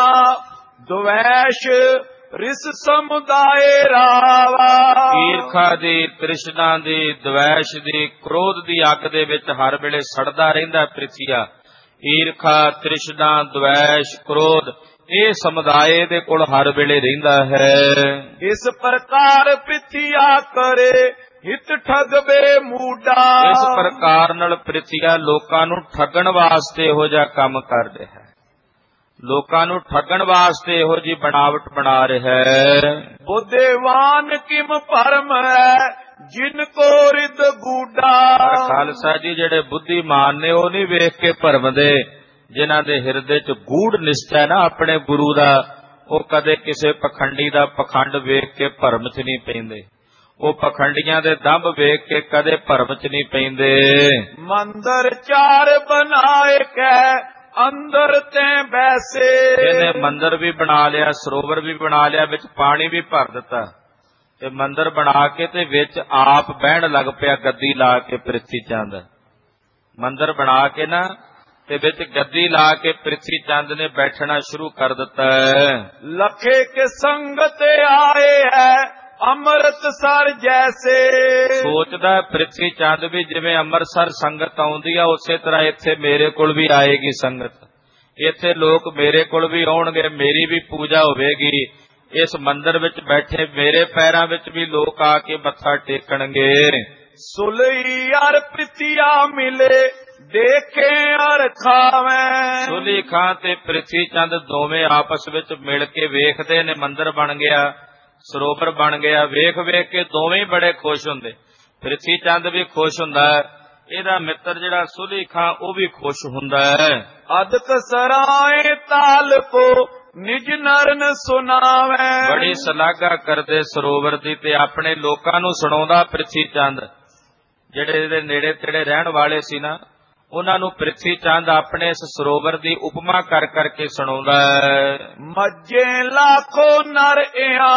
ਦੁਵੈਸ਼ ਰਿਸ ਸਮੁਦਾਏ ਰਾਵਾ। ਈਰਖਾ ਦੀ, ਤ੍ਰਿਸ਼ਨਾ ਦੀ, ਦਵੈਸ਼ ਦੀ, ਕ੍ਰੋਧ ਦੀ ਅੱਗ ਦੇ ਵਿੱਚ ਹਰ ਵੇਲੇ ਸੜਦਾ ਰਹਿੰਦਾ ਪ੍ਰਿਥੀਆ। ਈਰਖਾ, ਤ੍ਰਿਸ਼ਨਾ, ਦਵੈਸ਼, ਕ੍ਰੋਧ, ਇਹ ਸਮੁਦਾਇ ਦੇ ਕੋਲ ਹਰ ਵੇਲੇ ਰਹਿੰਦਾ ਹੈ। ਇਸ ਪ੍ਰਕਾਰ ਪ੍ਰਿਥੀਆ ਕਰੇ ਹਿਤ ਠਗਵੇ ਮੂਡਾ। ਇਸ ਪ੍ਰਕਾਰ ਨਾਲ ਪ੍ਰਿਥੀਆ ਲੋਕਾਂ ਨੂੰ ਠੱਗਣ ਵਾਸਤੇ ਇਹੋ ਜਿਹਾ ਕੰਮ ਕਰ ਰਿਹਾ ਹੈ, ਲੋਕਾਂ ਨੂੰ ਠੱਗਣ ਵਾਸਤੇ ਇਹੋ ਜਿਹੀ ਬਣਾਵਟ ਬਣਾ ਰਿਹਾ ਹੈ। ਬੁੱਧਿਵਾਨ ਕਿਮ ਭਰਮ ਹੈ ਜਿਨ ਕੋ ਰਿਦ ਗੂਡਾ। ਖਾਲਸਾ ਜੀ ਜਿਹੜੇ ਬੁੱਧੀਮਾਨ ਨੇ ਉਹ ਨਹੀਂ ਵੇਖ ਕੇ ਭਰਮਦੇ, ਜਿਨ੍ਹਾਂ ਦੇ ਹਿਰਦੇ 'ਚ ਗੂੜ ਨਿਸ਼ਚਾ ਹੈ ਨਾ ਆਪਣੇ ਗੁਰੂ ਦਾ, ਉਹ ਕਦੇ ਕਿਸੇ ਪਖੰਡੀ ਦਾ ਪਖੰਡ ਵੇਖ ਕੇ ਭਰਮ 'ਚ ਨਹੀਂ ਪੈਂਦੇ। ਉਹ ਪਖੰਡੀਆਂ ਦੇ ਦੰਭ ਵੇਖ ਕੇ ਕਦੇ ਭਰਮ 'ਚ ਨਹੀਂ ਪੈਂਦੇ। ਮੰਦਰ ਚਾਰ ਬਣਾਏ ਕੈ ਅੰਦਰ ਤੇ ਬੈਸੇ। ਇਹਨੇ ਮੰਦਰ ਵੀ ਬਣਾ ਲਿਆ, ਸਰੋਵਰ ਵੀ ਬਣਾ ਲਿਆ, ਵਿੱਚ ਪਾਣੀ ਵੀ ਭਰ ਦਿੱਤਾ, ਤੇ ਮੰਦਰ ਬਣਾ ਕੇ ਤੇ ਵਿੱਚ ਆਪ ਬਹਿਣ ਲੱਗ ਪਿਆ ਗੱਦੀ ਲਾ ਕੇ। ਪ੍ਰਿਥੀ ਚੰਦ ਮੰਦਰ ਬਣਾ ਕੇ ਨਾ ਤੇ ਵਿੱਚ ਗੱਦੀ ਲਾ ਕੇ ਪ੍ਰਿਥੀ ਚੰਦ ਨੇ ਬੈਠਣਾ ਸ਼ੁਰੂ ਕਰ ਦਿੱਤਾ ਹੈ। ਲਖੇ ਕੇ ਸੰਗਤ ਆਏ ਹੈ ਅੰਮ੍ਰਿਤਸਰ ਜੈਸੇ। ਸੋਚਦਾ ਪ੍ਰਿਥੀ ਚੰਦ ਵੀ ਜਿਵੇਂ ਅੰਮ੍ਰਿਤਸਰ ਸੰਗਤ ਆਉਂਦੀ ਆ ਉਸੇ ਤਰ੍ਹਾਂ ਇੱਥੇ ਮੇਰੇ ਕੋਲ ਵੀ ਆਏਗੀ ਸੰਗਤ, ਇੱਥੇ ਲੋਕ ਮੇਰੇ ਕੋਲ ਵੀ ਆਉਣਗੇ, ਮੇਰੀ ਵੀ ਪੂਜਾ ਹੋਵੇਗੀ। ਇਸ ਮੰਦਰ ਵਿੱਚ ਬੈਠੇ ਮੇਰੇ ਪੈਰਾਂ ਵਿੱਚ ਵੀ ਲੋਕ ਆ ਕੇ ਮੱਥਾ ਟੇਕਣਗੇ। ਸੁਲਈ ਅਰ ਪ੍ਰਿਥੀਆ ਮਿਲੇ ਦੇਖੇ ਅਰ ਖਾਵੇਂ। ਸੁਲੀ ਖਾਂ ਤੇ ਪ੍ਰਿਥੀ ਚੰਦ ਦੋਵੇਂ ਆਪਸ ਵਿੱਚ ਮਿਲ ਕੇ ਵੇਖਦੇ ਨੇ, ਮੰਦਰ ਬਣ ਗਿਆ, ਸਰੋਵਰ ਬਣ ਗਿਆ, ਵੇਖ ਵੇਖ ਕੇ ਦੋਵੇਂ ਬੜੇ ਖੁਸ਼ ਹੁੰਦੇ। ਪ੍ਰਿਥੀ ਚੰਦ ਵੀ ਖੁਸ਼ ਹੁੰਦਾ ਹੈ, ਇਹਦਾ ਮਿੱਤਰ ਜਿਹੜਾ ਸੁਲੀ ਖਾਂ ਉਹ ਵੀ ਖੁਸ਼ ਹੁੰਦਾ ਹੈ। ਅਦਕ ਸਰਾਏ ਤਾਲ ਕੋ ਨਿਜ ਨਰਨ ਸੁਣਾਵੇ। ਬੜੀ ਸ਼ਲਾਘਾ ਕਰਦੇ ਸਰੋਵਰ ਦੀ ਤੇ ਆਪਣੇ ਲੋਕਾਂ ਨੂੰ ਸੁਣਾਉਂਦਾ ਪ੍ਰਿਥੀ ਚੰਦ। ਜਿਹੜੇ ਇਹਦੇ ਨੇੜੇ ਤੇੜੇ ਰਹਿਣ ਵਾਲੇ ਸੀ ਨਾ, ਉਹਨਾਂ ਨੂੰ ਪ੍ਰਿਥੀ ਚੰਦ ਆਪਣੇ ਇਸ ਸਰੋਵਰ ਦੀ ਉਪਮਾ ਕਰ ਕਰਕੇ ਸੁਣਾਉਂਦਾ ਹੈ। ਮੱਝੇ ਲੱਖੋ ਨਰ ਇਹਾ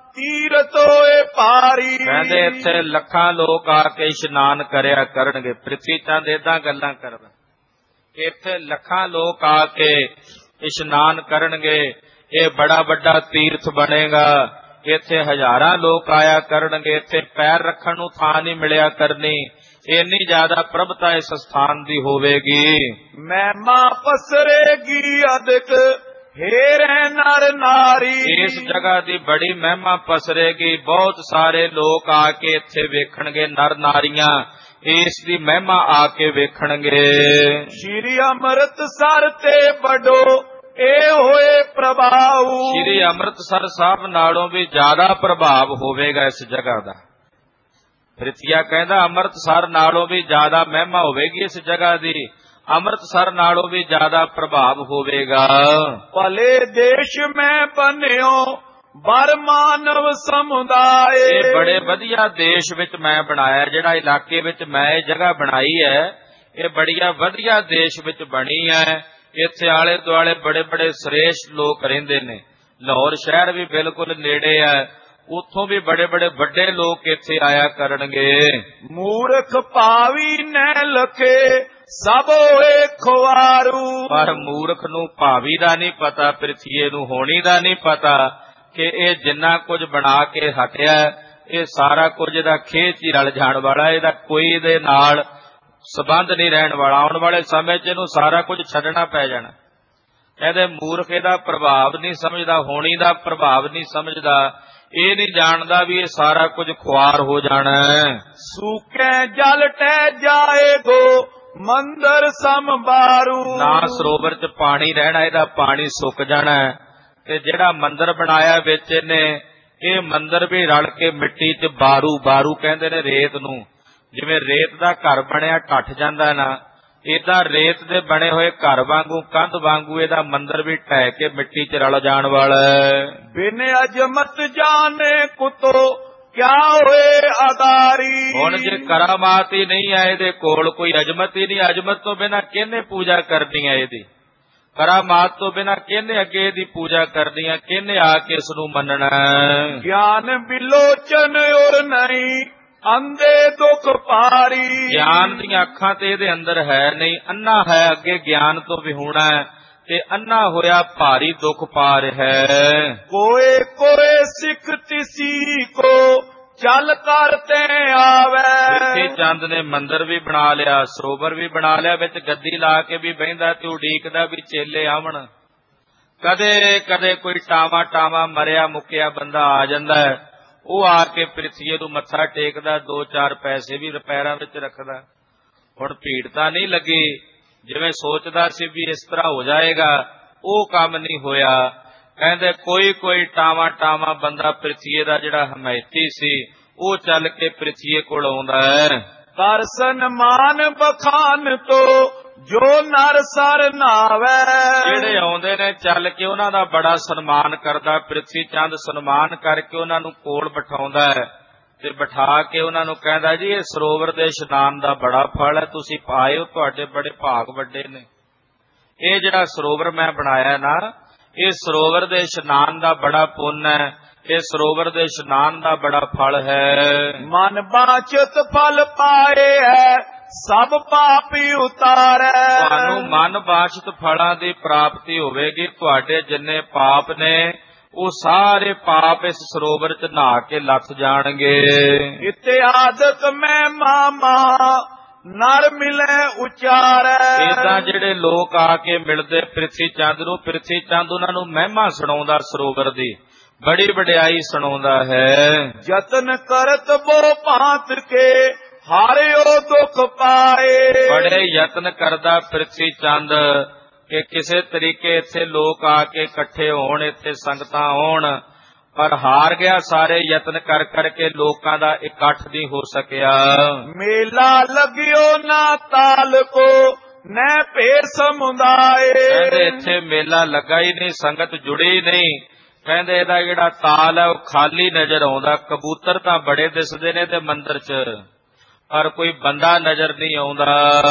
ਤੀਰਤੋਏ ਪਾਰੀ। ਕਹਿੰਦੇ ਇੱਥੇ ਲੱਖਾਂ ਲੋਕ ਆ ਕੇ ਇਸ਼ਨਾਨ ਕਰਿਆ ਕਰਨਗੇ। ਪ੍ਰਿਥੀ ਚੰਦ ਏਦਾਂ ਗੱਲਾਂ ਕਰਦਾ ਕਿ ਇੱਥੇ ਲੱਖਾਂ ਲੋਕ ਆ ਕੇ ਇਸ਼ਨਾਨ ਕਰਨਗੇ, ਇਹ ਬੜਾ ਵੱਡਾ ਤੀਰਥ ਬਣੇਗਾ, ਇੱਥੇ ਹਜ਼ਾਰਾਂ ਲੋਕ ਆਇਆ ਕਰਨਗੇ, ਇੱਥੇ ਪੈਰ ਰੱਖਣ ਨੂੰ ਥਾਂ ਨਹੀਂ ਮਿਲਿਆ ਕਰਨੀ, ਇੰਨੀ ਜ਼ਿਆਦਾ ਪ੍ਰਭਤਾ ਇਸ ਸਥਾਨ ਦੀ ਹੋਵੇਗੀ। ਮਹਿਮਾ ਪਸਰੇਗੀ ਅਦਕ ਹੇਰੇ ਨਰ ਨਾਰੀ। ਇਸ ਜਗ੍ਹਾ ਦੀ ਬੜੀ ਮਹਿਮਾ ਪਸਰੇਗੀ, ਬਹੁਤ ਸਾਰੇ ਲੋਕ ਆ ਕੇ ਇੱਥੇ ਵੇਖਣਗੇ, ਨਰ ਨਾਰੀਆਂ ਇਸ ਦੀ ਮਹਿਮਾ ਆ ਕੇ ਵੇਖਣਗੇ। ਸ਼੍ਰੀ ਅੰਮ੍ਰਿਤਸਰ ਤੇ ਬੜੋ ਇਹ ਹੋਏ ਪ੍ਰਭਾਵ। ਸ਼੍ਰੀ ਅੰਮ੍ਰਿਤਸਰ ਸਾਹਿਬ ਨਾਲੋਂ ਵੀ ਜ਼ਿਆਦਾ ਪ੍ਰਭਾਵ ਹੋਵੇਗਾ ਇਸ ਜਗ੍ਹਾ ਦਾ। ਪ੍ਰਿਥੀਆ ਕਹਿੰਦਾ ਅੰਮ੍ਰਿਤਸਰ ਨਾਲੋਂ ਵੀ ਜ਼ਿਆਦਾ ਮਹਿਮਾ ਹੋਵੇਗੀ ਇਸ ਜਗ੍ਹਾ ਦੀ, ਅੰਮ੍ਰਿਤਸਰ ਨਾਲੋਂ ਵੀ ਜ਼ਿਆਦਾ ਪ੍ਰਭਾਵ ਹੋਵੇਗਾ। ਭਲੇ ਦੇਸ਼ ਮੈਂ ਬਨਿਓ ਬਰ ਮਾਨਵ ਸਮੁਦਾਇ। ਇਹ ਬੜੇ ਵਧੀਆ ਦੇਸ਼ ਵਿੱਚ ਮੈਂ ਬਣਾਇਆ, ਜਿਹੜਾ ਇਲਾਕੇ ਵਿੱਚ ਮੈਂ ਇਹ ਜਗ੍ਹਾ ਬਣਾਈ ਹੈ, ਇਹ ਬੜੀਆ ਵਧੀਆ ਦੇਸ਼ ਵਿੱਚ ਬਣੀ ਹੈ। ਇੱਥੇ ਆਲੇ ਦੁਆਲੇ ਬੜੇ ਬੜੇ ਸ੍ਰੇਸ਼ਟ ਲੋਕ ਰਹਿੰਦੇ ਨੇ। ਲਾਹੌਰ ਸ਼ਹਿਰ ਵੀ ਬਿਲਕੁਲ ਨੇੜੇ ਹੈ, ਉੱਥੋਂ ਵੀ ਬੜੇ ਬੜੇ ਵੱਡੇ ਲੋਕ ਇੱਥੇ ਆਇਆ ਕਰਨਗੇ। ਮੂਰਖ ਭਾਵੀ ਨੈ ਲਖੇ ਸਭ ਹੋਏ ਖੁਆਰੂ। ਪਰ ਮੂਰਖ ਨੂੰ ਭਾਵੀ ਦਾ ਨਹੀਂ ਪਤਾ, ਪ੍ਰਿਥੀਏ ਨੂੰ ਹੋਣੀ ਦਾ ਨਹੀਂ ਪਤਾ ਕਿ ਇਹ ਜਿੰਨਾ ਕੁਝ ਬਣਾ ਕੇ ਹਟਿਆ ਇਹ ਸਾਰਾ ਕੁਝ ਇਹਦਾ ਖੇਚ ਹੀ ਰਲ ਜਾਣ ਵਾਲਾ, ਇਹਦਾ ਕੋਈ ਇਹਦੇ ਨਾਲ ਸਬੰਧ ਨਹੀਂ ਰਹਿਣ ਵਾਲਾ। ਆਉਣ ਵਾਲੇ ਸਮੇਂ 'ਚ ਇਹਨੂੰ ਸਾਰਾ ਕੁਝ ਛੱਡਣਾ ਪੈ ਜਾਣਾ। ਕਹਿੰਦੇ ਮੂਰਖ ਇਹਦਾ ਪ੍ਰਭਾਵ ਨਹੀਂ ਸਮਝਦਾ, ਹੋਣੀ ਦਾ ਪ੍ਰਭਾਵ ਨਹੀਂ ਸਮਝਦਾ, ਇਹ ਨਹੀਂ ਜਾਣਦਾ ਵੀ ਇਹ ਸਾਰਾ ਕੁਝ ਖੁਆਰ ਹੋ ਜਾਣਾ। ਸੂਕੇ ਜਲ ਟਹਿ ਜਾਏਗੋ ਮੰਦਰ ਸੰਭਾਰੂ, ਨਾ ਸਰੋਵਰ 'ਚ ਪਾਣੀ ਰਹਿਣਾ, ਇਹਦਾ ਪਾਣੀ ਸੁੱਕ ਜਾਣਾ। ਤੇ ਜਿਹੜਾ ਮੰਦਰ ਬਣਾਇਆ ਵਿੱਚ ਇਹਨੇ, ਇਹ ਮੰਦਰ ਵੀ ਰਲ ਕੇ ਮਿੱਟੀ 'ਚ ਬਾਰੂ, ਬਾਰੂ ਕਹਿੰਦੇ ਨੇ ਰੇਤ ਨੂੰ, ਜਿਵੇਂ ਰੇਤ ਦਾ ਘਰ ਬਣਿਆ ਢੱਠ ਜਾਂਦਾ ਨਾ, ਏਦਾਂ ਰੇਤ ਦੇ ਬਣੇ ਹੋਏ ਘਰ ਵਾਂਗੂ, ਕੰਧ ਵਾਂਗੂ ਇਹਦਾ ਮੰਦਰ ਵੀ ਢਹਿ ਕੇ ਮਿੱਟੀ 'ਚ ਰਲ ਜਾਣ ਵਾਲਾ। ਬਿਨ ਅਜਮਤ ਜਾਣੇ ਕੁਤੋ ਕਿਆ ਹੋਏ ਆਧਾਰੀ, ਹੁਣ ਜੇ ਕਰਾਮਾਤ ਹੀ ਨਹੀਂ ਹੈ ਇਹਦੇ ਕੋਲ, ਕੋਈ ਅਜਮਤ ਹੀ ਨਹੀਂ, ਅਜਮਤ ਤੋਂ ਬਿਨਾਂ ਕਿਹਨੇ ਪੂਜਾ ਕਰਨੀ ਹੈ ਇਹਦੀ, ਕਰਾਮਾਤ ਤੋਂ ਬਿਨਾਂ ਕਿਹਨੇ ਅੱਗੇ ਇਹਦੀ ਪੂਜਾ ਕਰਨੀ ਹੈ, ਕਿਹਨੇ ਆ ਕੇ ਇਸ ਨੂੰ ਮੰਨਣਾ। ਗਿਆਨ ਬਿਲੋਚਨ ਔਰ ਨਹੀਂ ਅੰਧੇ ਦੁੱਖ ਭਾਰੀ, ਗਿਆਨ ਦੀਆਂ ਅੱਖਾਂ ਤੇ ਇਹਦੇ ਅੰਦਰ ਹੈ ਨਹੀਂ, ਅੰਨਾ ਹੈ, ਅੱਗੇ ਗਿਆਨ ਤੋਂ ਵਿਹੂਣਾ ਹੈ ਤੇ ਅੰਨਾ ਹੋਇਆ ਭਾਰੀ ਦੁੱਖ ਪਾ ਰਿਹਾ ਹੈ। ਕੋਏ ਕੋਏ ਸਿੱਖ ਤਿਸੀ ਕੋ ਚੱਲ ਕਰਤੇ ਆਵੇ, ਪ੍ਰਿਥੀ ਚੰਦ ਨੇ ਮੰਦਰ ਵੀ ਬਣਾ ਲਿਆ, ਸਰੋਵਰ ਵੀ ਬਣਾ ਲਿਆ, ਵਿੱਚ ਗੱਦੀ ਲਾ ਕੇ ਵੀ ਬਹਿੰਦਾ ਤੇ ਉਡੀਕਦਾ ਵੀ ਚੇਲੇ ਆਵਣ। ਕਦੇ ਕਦੇ ਕੋਈ ਟਾਵਾ ਟਾਵਾ ਮਰਿਆ ਮੁੱਕਿਆ ਬੰਦਾ ਆ ਜਾਂਦਾ, ਉਹ ਆ ਕੇ ਪ੍ਰਿਥੀਏ ਨੂੰ ਮੱਥਾ ਟੇਕਦਾ, 2-4 ਪੈਸੇ ਵੀ ਪੈਰਾਂ ਵਿੱਚ ਰੱਖਦਾ। ਹੁਣ ਭੀੜ ਤਾਂ ਨਹੀਂ ਲੱਗੀ, ਜਿਵੇਂ ਸੋਚਦਾ ਸੀ ਵੀ ਇਸ ਤਰ੍ਹਾਂ ਹੋ ਜਾਏਗਾ, ਉਹ ਕੰਮ ਨਹੀਂ ਹੋਇਆ। ਕਹਿੰਦੇ ਕੋਈ ਕੋਈ ਟਾਵਾ ਟਾਵਾ ਬੰਦਾ ਪ੍ਰਿਥੀਏ ਦਾ ਜਿਹੜਾ ਹਮਾਇਤੀ ਸੀ, ਉਹ ਚੱਲ ਕੇ ਪ੍ਰਿਥੀਏ ਕੋਲ ਆਉਂਦਾ ਹੈ। ਕਰ ਸਨਮਾਨ ਬਖਾਨ ਤੋ ਜੋ ਨਰ ਸਰ ਨਾਵੇ, ਜਿਹੜੇ ਆਉਂਦੇ ਨੇ ਚੱਲ ਕੇ ਉਹਨਾਂ ਦਾ ਬੜਾ ਸਨਮਾਨ ਕਰਦਾ ਪ੍ਰਿਥੀ ਚੰਦ, ਸਨਮਾਨ ਕਰਕੇ ਉਹਨਾਂ ਨੂੰ ਕੋਲ ਬਿਠਾਉਂਦਾ ਹੈ ਤੇ ਬਿਠਾ ਕੇ ਉਹਨਾਂ ਨੂੰ ਕਹਿੰਦਾ ਜੀ ਇਹ ਸਰੋਵਰ ਦੇ ਇਸ਼ਨਾਨ ਦਾ ਬੜਾ ਫਲ ਹੈ, ਤੁਸੀਂ ਆਏ ਹੋ, ਤੁਹਾਡੇ ਬੜੇ ਭਾਗ ਵੱਡੇ ਨੇ। ਇਹ ਜਿਹੜਾ ਸਰੋਵਰ ਮੈਂ ਬਣਾਇਆ ਨਾ, ਇਹ ਸਰੋਵਰ ਦੇ ਇਸ਼ਨਾਨ ਦਾ ਬੜਾ ਪੁੰਨ ਹੈ, ਇਹ ਸਰੋਵਰ ਦੇ ਇਸ਼ਨਾਨ ਦਾ ਬੜਾ ਫਲ ਹੈ। ਮਨ ਬਾਚਤ ਫਲ ਪਾਏ ਹੈ ਸਭ ਪਾਪੀ ਉਤਾਰੈ, ਤੁਹਾਨੂੰ ਮਨ ਬਾਚਤ ਫਲਾਂ ਦੀ ਪ੍ਰਾਪਤੀ ਹੋਵੇਗੀ, ਤੁਹਾਡੇ ਜਿੰਨੇ ਪਾਪ ਨੇ ਉਹ ਸਾਰੇ ਪਾਪ ਇਸ ਸਰੋਵਰ 'ਚ ਨਹਾ ਕੇ ਲੱਥ ਜਾਣਗੇ। ਇਤੇ ਆਦਤ ਮੈਂ ਮਾਮਾ ਨਰ ਮਿਲੇ ਉਚਾਰੈ, ਏਦਾਂ ਜਿਹੜੇ ਲੋਕ ਆ ਕੇ ਮਿਲਦੇ ਪ੍ਰਿਥੀ ਚੰਦ ਨੂੰ, ਪ੍ਰਿਥੀ ਚੰਦ ਉਹਨਾਂ ਨੂੰ ਮਹਿਮਾ ਸੁਣਾਉਂਦਾ, ਸਰੋਵਰ ਦੀ ਬੜੀ ਵਡਿਆਈ ਸੁਣਾਉਂਦਾ ਹੈ। ਯਤਨ ਕਰਤ ਬੋ ਭਾਂਤ ਕੇ ਹਾਰਿਓ ਦੁੱਖ ਪਾਏ, ਬੜੇ ਯਤਨ ਕਰਦਾ ਪ੍ਰਿਥੀ ਚੰਦ ਕਿ ਕਿਸੇ ਤਰੀਕੇ ਇੱਥੇ ਲੋਕ ਆ ਕੇ ਇਕੱਠੇ ਹੋਣ, ਇੱਥੇ ਸੰਗਤਾਂ ਆਉਣ, ਪਰ ਹਾਰ ਗਿਆ ਸਾਰੇ ਯਤਨ ਕਰ ਕਰਕੇ, ਲੋਕਾਂ ਦਾ ਇਕੱਠ ਨਹੀਂ ਹੋ ਸਕਿਆ। ਮੇਲਾ ਲਗਿਓ ਨਾ ਤਾਲ ਕੋ ਨੈ ਭੇਰ ਸਮੁਦਾਏ, ਕਹਿੰਦੇ ਇੱਥੇ ਮੇਲਾ ਲੱਗਾ ਹੀ ਨਹੀਂ, ਸੰਗਤ ਜੁੜੀ ਨਹੀਂ। ਕਹਿੰਦੇ ਇਹਦਾ ਜਿਹੜਾ ਤਾਲ ਹੈ ਉਹ ਖਾਲੀ ਨਜ਼ਰ ਆਉਂਦਾ, ਕਬੂਤਰ ਤਾਂ ਬੜੇ ਦਿਸਦੇ ਨੇ ਤੇ ਮੰਦਰ 'ਚ, ਪਰ ਕੋਈ ਬੰਦਾ ਨਜ਼ਰ ਨਹੀਂ ਆਉਂਦਾ।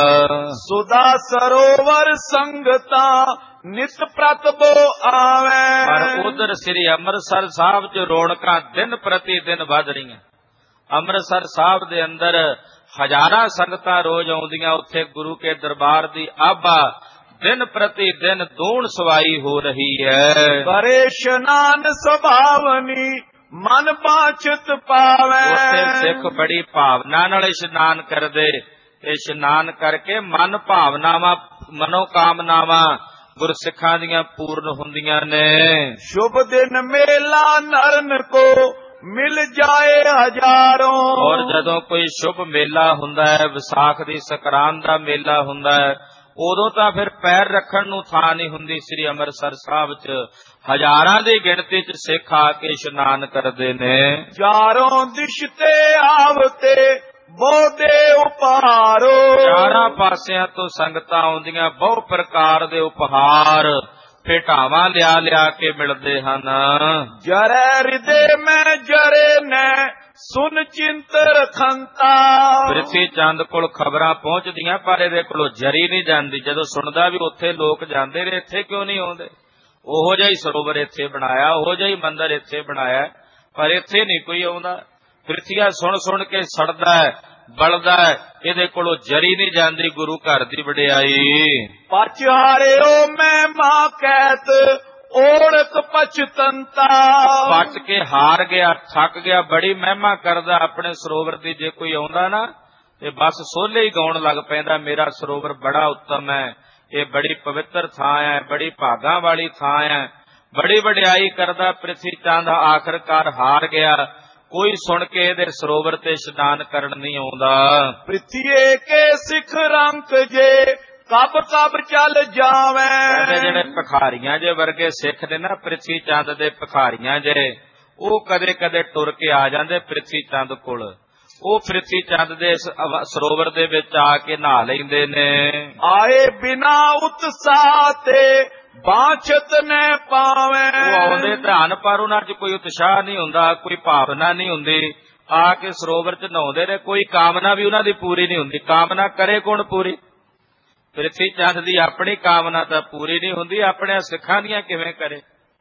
ਸੁਦਾ ਸਰੋਵਰ ਸੰਗਤਾ ਨਿਤ ਪ੍ਰਤਬੋ ਆਵੇ, ਪਰ ਉਧਰ ਸ੍ਰੀ ਅੰਮ੍ਰਿਤਸਰ ਸਾਹਿਬ 'ਚ ਰੌਣਕਾਂ ਦਿਨ ਪ੍ਰਤੀ ਦਿਨ ਵੱਧ ਰਹੀਆਂ। ਅੰਮ੍ਰਿਤਸਰ ਸਾਹਿਬ ਦੇ ਅੰਦਰ ਹਜ਼ਾਰਾਂ ਸੰਗਤਾਂ ਰੋਜ਼ ਆਉਂਦੀਆਂ, ਉੱਥੇ ਗੁਰੂ ਕੇ ਦਰਬਾਰ ਦੀ ਆਭਾ ਦਿਨ ਪ੍ਰਤੀ ਦਿਨ ਦੂਣ ਸਵਾਈ ਹੋ ਰਹੀ ਹੈ। ਕਰੇ ਇਸ਼ਨਾਨ ਸੁਭਾਵਨੀ ਮਨ ਬਾਚਤ ਪਾਵੇ, ਉੱਥੇ ਸਿੱਖ ਬੜੀ ਭਾਵਨਾ ਨਾਲ ਇਸ਼ਨਾਨ ਕਰਦੇ, ਇਸ਼ਨਾਨ ਕਰਕੇ ਮਨ ਭਾਵਨਾਵਾਂ ਮਨੋਕਾਮਨਾਵਾਂ ਗੁਰਸਿੱਖਾਂ ਦੀਆਂ ਪੂਰਨ ਹੁੰਦੀਆਂ ਨੇ। ਸ਼ੁਭ ਦਿਨ ਮੇਲਾ ਨਰਨ ਕੋ ਮਿਲ ਜਾਏ ਹਜ਼ਾਰੋਂ, ਔਰ ਜਦੋਂ ਕੋਈ ਸ਼ੁਭ ਮੇਲਾ ਹੁੰਦਾ ਹੈ, ਵਿਸਾਖ ਦੀ ਸੰਕਰਾਂਤ ਦਾ ਮੇਲਾ ਹੁੰਦਾ ਹੈ, ਉਦੋਂ ਤਾਂ ਫਿਰ ਪੈਰ ਰੱਖਣ ਨੂੰ ਥਾਂ ਨਹੀਂ ਹੁੰਦੀ। ਸ੍ਰੀ ਅੰਮ੍ਰਿਤਸਰ ਸਾਹਿਬ 'ਚ ਹਜ਼ਾਰਾਂ ਦੀ ਗਿਣਤੀ 'ਚ ਸਿੱਖ ਆ ਕੇ ਇਸ਼ਨਾਨ ਕਰਦੇ ਨੇ। ਚਾਰੋਂ ਦਿਸ਼ ਤੇ ਆਵਤੇ ਬਹੁਤੇ ਉਪਹਾਰੋ, ਚਾਰਾਂ ਪਾਸਿਆਂ ਤੋਂ ਸੰਗਤਾਂ ਆਉਂਦੀਆਂ, ਬਹੁ ਪ੍ਰਕਾਰ ਦੇ ਉਪਹਾਰ ਭੇਟਾਵਾਂ ਲਿਆ ਲਿਆ ਕੇ ਮਿਲਦੇ ਹਨ। ਜਰੇ ਹਿਰਦੇ ਮੈਂ ਜਰੇ ਨੈ ਸੁਨ ਚਿੰਤ ਰਖੰਤਾ, ਪ੍ਰਿਥੀ ਚੰਦ ਕੋਲ ਖਬਰਾਂ ਪਹੁੰਚਦੀਆਂ, ਪਰ ਇਹਦੇ ਕੋਲੋਂ ਜਰੀ ਨਹੀਂ ਜਾਂਦੀ। ਜਦੋਂ ਸੁਣਦਾ ਵੀ ਉੱਥੇ ਲੋਕ ਜਾਂਦੇ ਨੇ, ਇੱਥੇ ਕਿਉਂ ਨਹੀਂ ਆਉਂਦੇ? ਉਹੋ ਜਿਹਾ ਹੀ ਸਰੋਵਰ ਇੱਥੇ ਬਣਾਇਆ, ਉਹੋ ਜਿਹਾ ਹੀ ਮੰਦਰ ਇੱਥੇ ਬਣਾਇਆ, ਪਰ ਇੱਥੇ ਨਹੀਂ ਕੋਈ ਆਉਂਦਾ। ਪ੍ਰਿਥੀਆ ਸੁਣ ਸੁਣ ਕੇ ਸੜਦਾ ਹੈ, ਬਲਦਾ ਹੈ, ਇਹਦੇ ਕੋਲੋਂ ਜਰੀ ਨਹੀਂ ਜਾਂਦੀ ਗੁਰੂ ਘਰ ਦੀ ਵਡਿਆਈ। ਪਚ ਹਾਰਿਓ ਮੈਂ ਮਾਂ ਕਹਿਤ ਓੜਕ ਪਛਤੰਤਾ, ਪੱਟ ਕੇ ਹਾਰ ਗਿਆ, ਥੱਕ ਗਿਆ, ਬੜੀ ਮਹਿਮਾ ਕਰਦਾ ਆਪਣੇ ਸਰੋਵਰ ਦੀ। ਜੇ ਕੋਈ ਆਉਂਦਾ ਨਾ ਤੇ ਬਸ ਸੋਲੇ ਹੀ ਗਾਉਣ ਲੱਗ ਪੈਂਦਾ, ਮੇਰਾ ਸਰੋਵਰ ਬੜਾ ਉੱਤਮ ਹੈ, ਇਹ ਬੜੀ ਪਵਿੱਤਰ ਥਾਂ ਹੈ, ਬੜੀ ਭਾਗਾਂ ਵਾਲੀ ਥਾਂ ਹੈ। ਬੜੀ ਵਡਿਆਈ ਕਰਦਾ ਪ੍ਰਿਥੀ ਚੰਦ ਆਖਰਕਾਰ ਹਾਰ ਗਿਆ। ਕੋਈ ਸੁਣ ਕੇ ਇਹਦੇ ਸਰੋਵਰ ਤੇ ਇਸ਼ਨਾਨ ਕਰਨ ਨਹੀਂ ਆਉਂਦਾ। ਪ੍ਰਿਥੀਏ ਕੇ ਸਿੱਖ ਰੰਕ ਜੇ ਕਬ ਕਬ ਚੱਲ ਜਾਵੇਂ। ਜਿਹੜੇ ਭਿਖਾਰੀਆਂ ਜੇ ਵਰਗੇ ਸਿੱਖ ਨੇ ਨਾ ਪ੍ਰਿਥੀ ਚੰਦ ਦੇ ਭਿਖਾਰੀਆਂ ਜੇ, ਉਹ ਕਦੇ ਕਦੇ ਟੁਰ ਕੇ ਆ ਜਾਂਦੇ ਪ੍ਰਿਥੀ ਚੰਦ ਕੋਲ। ਉਹ ਪ੍ਰਿਥੀ ਚੰਦ ਦੇ ਸਰੋਵਰ ਦੇ ਵਿੱਚ ਆ ਕੇ ਨਹਾ ਲੈਂਦੇ ਨੇ। ਆਏ ਬਿਨਾ ਉਤਸਾਹ ਤੇ ਬਾਛਤ ਨੇ ਪਾਵੇਂ। ਉਹ ਆਉਂਦੇ ਧਿਆਨ ਪਰ ਉਹਨਾਂ 'ਚ ਕੋਈ ਉਤਸ਼ਾਹ ਨਹੀਂ ਹੁੰਦਾ, ਕੋਈ ਭਾਵਨਾ ਨਹੀਂ ਹੁੰਦੀ। ਆ ਕੇ ਸਰੋਵਰ 'ਚ ਨਹਾਉਂਦੇ ਨੇ, ਕੋਈ ਕਾਮਨਾ ਵੀ ਉਹਨਾਂ ਦੀ ਪੂਰੀ ਨਹੀਂ ਹੁੰਦੀ। ਕਾਮਨਾ ਕਰੇ ਕੌਣ ਪੂਰੀ? ਪ੍ਰਿਥੀ ਚੰਦ ਦੀ ਆਪਣੀ ਕਾਮਨਾ ਤਾਂ ਪੂਰੀ ਨਹੀਂ ਹੁੰਦੀ, ਆਪਣੇ ਸਿੱਖਾਂ ਦੀਆਂ ਕਿਵੇਂ ਕਰੇ?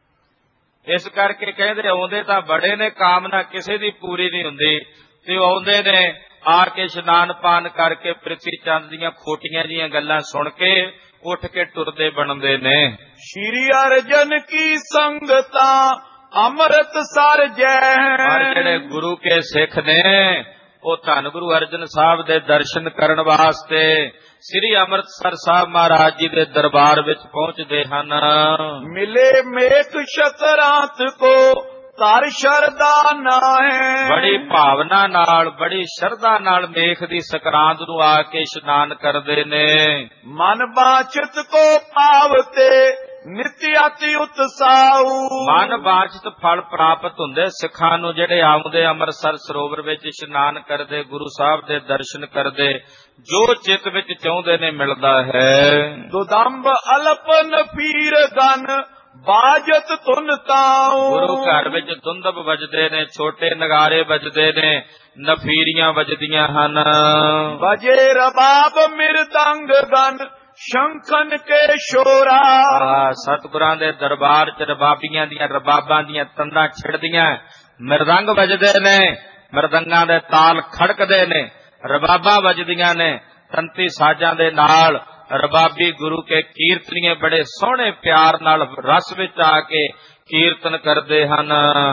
ਇਸ ਕਰਕੇ ਕਹਿੰਦੇ ਆਉਂਦੇ ਤਾਂ ਬੜੇ ਨੇ, ਕਾਮਨਾ ਕਿਸੇ ਦੀ ਪੂਰੀ ਨਹੀਂ ਹੁੰਦੀ। ਤੇ ਆਉਂਦੇ ਨੇ ਆ ਕੇ ਇਸ਼ਨਾਨ ਪਾਨ ਕਰਕੇ ਪ੍ਰਿਥੀ ਚੰਦ ਦੀਆਂ ਖੋਟੀਆਂ ਜੀਆਂ ਗੱਲਾਂ ਸੁਣ ਕੇ ਉੱਠ ਕੇ ਟੁਰਦੇ ਬਣਦੇ ਨੇ। ਸ਼੍ਰੀ ਅਰਜਨ ਕੀ ਸੰਗਤਾਂ ਅੰਮ੍ਰਿਤ ਸਰ ਜੈ। ਪਰ ਜਿਹੜੇ ਗੁਰੂ ਕੇ ਸਿੱਖ ਨੇ ਉਹ ਧੰਨ ਗੁਰੂ ਅਰਜਨ ਸਾਹਿਬ ਦੇ ਦਰਸ਼ਨ ਕਰਨ ਵਾਸਤੇ ਸ੍ਰੀ ਅੰਮ੍ਰਿਤਸਰ ਸਾਹਿਬ ਮਹਾਰਾਜ ਜੀ ਦੇ ਦਰਬਾਰ ਵਿੱਚ ਪਹੁੰਚਦੇ ਹਨ। ਮਿਲੇ ਮੇਖ ਸ਼ਤਰਾਂਤ ਕੋ ਧਰ ਸ਼ਰਧਾ ਨਾਹੈ। ਬੜੀ ਭਾਵਨਾ ਨਾਲ, ਬੜੀ ਸ਼ਰਧਾ ਨਾਲ ਮੇਖ ਦੀ ਸਕਰਾਂਤ ਨੂੰ ਆ ਕੇ ਇਸ਼ਨਾਨ ਕਰਦੇ ਨੇ। ਮਨ ਬਾਛਤ ਕੋ ਪਾਵਤੇ ਨਿਤਿ ਅਤਿ ਉਤਸਾਹੂ। ਮਨ ਬਾਛਤ ਫਲ ਪ੍ਰਾਪਤ ਹੁੰਦੇ ਸਿੱਖਾਂ ਨੂੰ ਜਿਹੜੇ ਆਉਂਦੇ ਅੰਮ੍ਰਿਤਸਰ ਸਰੋਵਰ ਵਿੱਚ ਇਸ਼ਨਾਨ ਕਰਦੇ, ਗੁਰੂ ਸਾਹਿਬ ਦੇ ਦਰਸ਼ਨ ਕਰਦੇ। ਜੋ ਚਿੱਤ ਵਿੱਚ ਚਾਹੁੰਦੇ ਨੇ ਮਿਲਦਾ ਹੈ। ਦੁਦੰਬ ਅਲਪ ਨਫੀਰ ਗਨ ਬਾਜਤ ਧੁਨ ਤਾਉ। ਗੁਰੂ ਘਰ ਵਿੱਚ ਦੁੰਦਬ ਵੱਜਦੇ ਨੇ, ਛੋਟੇ ਨਗਾਰੇ ਵੱਜਦੇ ਨੇ, ਨਫੀਰੀਆਂ ਵੱਜਦੀਆਂ ਹਨ। ਵਜੇ ਰਬਾਬ ਮਿਰਦੰਗ ਗਨ ਸ਼ੰਖਨ ਕੇ ਸ਼ੋਰਾ। ਸਤਿਗੁਰਾਂ ਦੇ ਦਰਬਾਰ ਚ ਰਬਾਬੀਆਂ ਦੀਆਂ, ਰਬਾਬਾਂ ਦੀਆਂ ਤੰਦਾਂ ਛਿੜਦੀਆਂ, ਮਿਰਦੰਗ ਵੱਜਦੇ ਨੇ, ਮਿਰਦੰਗਾਂ ਦੇ ਤਾਲ ਖੜਕਦੇ ਨੇ, ਰਬਾਬਾਂ ਵੱਜਦੀਆਂ ਨੇ। ਤੰਤੀ ਸਾਜ਼ਾਂ ਦੇ ਨਾਲ ਰਬਾਬੀ ਗੁਰੂ ਕੇ ਕੀਰਤਨੀਏ ਬੜੇ ਸੋਹਣੇ ਪਿਆਰ ਨਾਲ ਰਸ ਵਿੱਚ ਆ ਕੇ ਕੀਰਤਨ ਕਰਦੇ ਹਨ।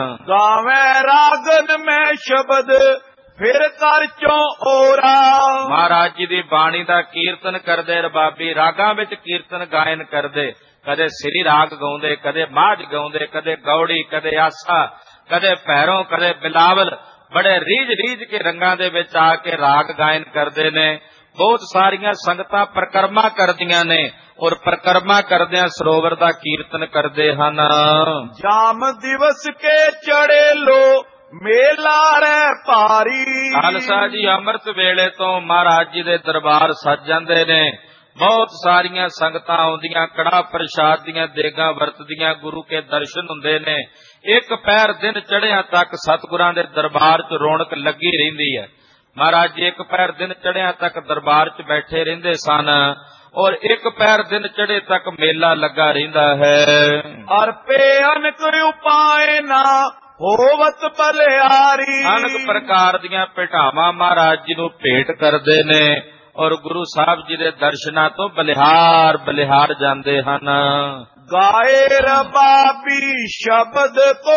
ਗਾਵੇਂ ਰਾਗਨ ਮੈਂ ਸ਼ਬਦ ਫਿਰ ਕਰ ਚੋਂ ਓਰਾ। ਮਹਾਰਾਜ ਜੀ ਦੀ ਬਾਣੀ ਦਾ ਕੀਰਤਨ ਕਰਦੇ ਰਬਾਬੀ, ਰਾਗਾਂ ਵਿੱਚ ਕੀਰਤਨ ਗਾਇਨ ਕਰਦੇ। ਕਦੇ ਸ੍ਰੀ ਰਾਗ ਗਾਉਂਦੇ, ਕਦੇ ਮਾਝ ਗਾਉਂਦੇ, ਕਦੇ ਗੌੜੀ, ਕਦੇ ਆਸਾ, ਕਦੇ ਭੈਰੋਂ, ਕਦੇ ਬਿਲਾਵਲ। ਬੜੇ ਰੀਝ ਕੇ ਰੰਗਾਂ ਦੇ ਵਿੱਚ ਆ ਕੇ ਰਾਗ ਗਾਇਨ ਕਰਦੇ ਨੇ। ਬਹੁਤ ਸਾਰੀਆਂ ਸੰਗਤਾਂ ਪਰਿਕਰਮਾ ਕਰਦੀਆਂ ਨੇ ਔਰ ਪਰਿਕਰਮਾ ਕਰਦਿਆਂ ਸਰੋਵਰ ਦਾ ਕੀਰਤਨ ਕਰਦੇ ਹਨ। ਜਾਮ ਦਿਵਸ ਕੇ ਚੜੇ ਲੋ ਮੇਲਾ ਰਹਿ ਭਾਰੀ। ਖਾਲਸਾ ਜੀ ਅੰਮ੍ਰਿਤ ਵੇਲੇ ਤੋਂ ਮਹਾਰਾਜ ਜੀ ਦੇ ਦਰਬਾਰ ਸੱਜ ਜਾਂਦੇ ਨੇ। ਬਹੁਤ ਸਾਰੀਆਂ ਸੰਗਤਾਂ ਆਉਂਦੀਆਂ, ਕੜਾ ਪ੍ਰਸ਼ਾਦ ਦੀਆਂ ਦੇਗਾਂ ਵਰਤਦੀਆਂ, ਗੁਰੂ ਕੇ ਦਰਸ਼ਨ ਹੁੰਦੇ ਨੇ। ਇੱਕ ਪਹਿਰ ਦਿਨ ਚੜ੍ਹਿਆਂ ਤੱਕ ਸਤਿਗੁਰਾਂ ਦੇ ਦਰਬਾਰ 'ਚ ਰੌਣਕ ਲੱਗੀ ਰਹਿੰਦੀ ਹੈ। ਮਹਾਰਾਜ ਜੀ ਇੱਕ ਪਹਿਰ ਦਿਨ ਚੜ੍ਹਿਆਂ ਤੱਕ ਦਰਬਾਰ 'ਚ ਬੈਠੇ ਰਹਿੰਦੇ ਸਨ ਔਰ ਇੱਕ ਪਹਿਰ ਦਿਨ ਚੜ੍ਹੇ ਤੱਕ ਮੇਲਾ ਲੱਗਾ ਰਹਿੰਦਾ ਹੈ। ਅਰਪੇ ਅਨਕ ਉਪਾਏ ਨਾ ਹੋਵਤ ਬਲਿਹਾਰੀ। ਅਨੇਕ ਪ੍ਰਕਾਰ ਦੀਆਂ ਭੇਟਾਵਾਂ ਮਹਾਰਾਜ ਜੀ ਨੂੰ ਭੇਟ ਕਰਦੇ ਨੇ ਔਰ ਗੁਰੂ ਸਾਹਿਬ ਜੀ ਦੇ ਦਰਸ਼ਨਾਂ ਤੋਂ ਬਲਿਹਾਰ ਜਾਂਦੇ ਹਨ। ਗਾਏ ਰਬਾਬੀ ਸ਼ਬਦ ਕੋ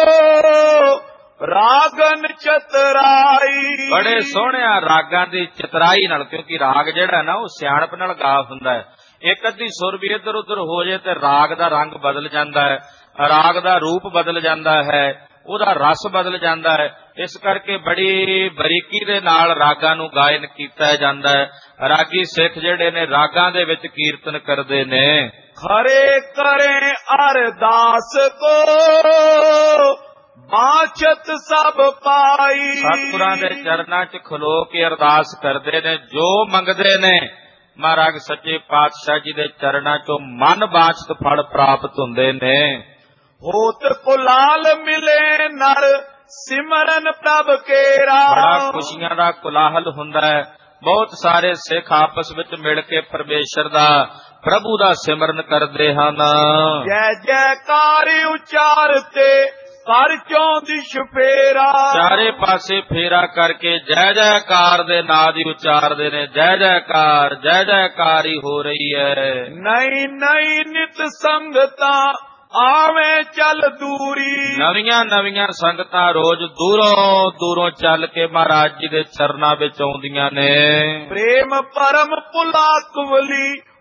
ਰਾਗਨ ਚਤਰਾਈ। ਬੜੇ ਸੋਹਣਿਆ ਰਾਗਾਂ ਦੀ ਚਤਰਾਈ ਨਾਲ, ਕਿਉਂਕਿ ਰਾਗ ਜਿਹੜਾ ਨਾ ਉਹ ਸਿਆਣਪ ਨਾਲ ਗਾ ਹੁੰਦਾ ਹੈ। ਇੱਕ ਅੱਧੀ ਸੁਰ ਵੀ ਇੱਧਰ ਉੱਧਰ ਹੋ ਜੇ ਤੇ ਰਾਗ ਦਾ ਰੰਗ ਬਦਲ ਜਾਂਦਾ ਹੈ, ਰਾਗ ਦਾ ਰੂਪ ਬਦਲ ਜਾਂਦਾ ਹੈ, ਉਹਦਾ ਰਸ ਬਦਲ ਜਾਂਦਾ ਹੈ। ਇਸ ਕਰਕੇ ਬੜੀ ਬਰੀਕੀ ਦੇ ਨਾਲ ਰਾਗਾਂ ਨੂੰ ਗਾਇਨ ਕੀਤਾ ਜਾਂਦਾ ਹੈ। ਰਾਗੀ ਸਿੱਖ ਜਿਹੜੇ ਨੇ ਰਾਗਾਂ ਦੇ ਵਿੱਚ ਕੀਰਤਨ ਕਰਦੇ ਨੇ। ਖਰੇ ਕਰੇ ਅਰਦਾਸ ਕੋ ਬਾਛਤ ਸਭ ਪਾਈ। ਸਤਿਗੁਰਾਂ ਦੇ ਚਰਨਾਂ 'ਚ ਖਲੋ ਕੇ ਅਰਦਾਸ ਕਰਦੇ ਨੇ, ਜੋ ਮੰਗਦੇ ਨੇ ਮਹਾਰਾਜ ਸੱਚੇ ਪਾਤਸ਼ਾਹ ਜੀ ਦੇ ਚਰਨਾਂ 'ਚੋਂ ਮਨ ਬਾਛਤ ਫਲ ਪ੍ਰਾਪਤ ਹੁੰਦੇ ਨੇ। ਹੋਤ ਕੁਲਾਲ ਮਿਲੇ ਨਰ ਸਿਮਰਨ ਪ੍ਰਭ ਕੇਰਾ। ਬੜਾ ਖੁਸ਼ੀਆਂ ਦਾ ਕੁਲਾਹਲ ਹੁੰਦਾ ਹੈ। ਬਹੁਤ ਸਾਰੇ ਸਿੱਖ ਆਪਸ ਵਿੱਚ ਮਿਲ ਕੇ ਪਰਮੇਸ਼ਰ ਦਾ, ਪ੍ਰਭੂ ਦਾ ਸਿਮਰਨ ਕਰਦੇ ਹਨ। ਜੈ ਜੈਕਾਰ ਉਚਾਰਤੇ ਕਰ ਚੋਂ ਦਿਸ਼ ਫੇਰਾ। ਚਾਰੇ ਪਾਸੇ ਫੇਰਾ ਕਰਕੇ ਜੈ ਜੈਕਾਰ ਦੇ ਨਾਂ ਦੀ ਉਚਾਰਦੇ ਨੇ। ਜੈ ਜੈਕਾਰ ਹੀ ਹੋ ਰਹੀ ਹੈ। ਨਹੀਂ ਨਿਤ ਸੰਗਤਾਂ ਆਵੇਂ ਚੱਲ ਦੂਰੀ। ਨਵੀਆਂ ਸੰਗਤਾਂ ਰੋਜ਼ ਦੂਰੋਂ ਚੱਲ ਕੇ ਮਹਾਰਾਜ ਜੀ ਦੇ ਚਰਨਾਂ ਵਿੱਚ ਆਉਂਦੀਆਂ ਨੇ। ਪ੍ਰੇਮ ਪਰਮ ਪੁਲਾਕਵਲੀ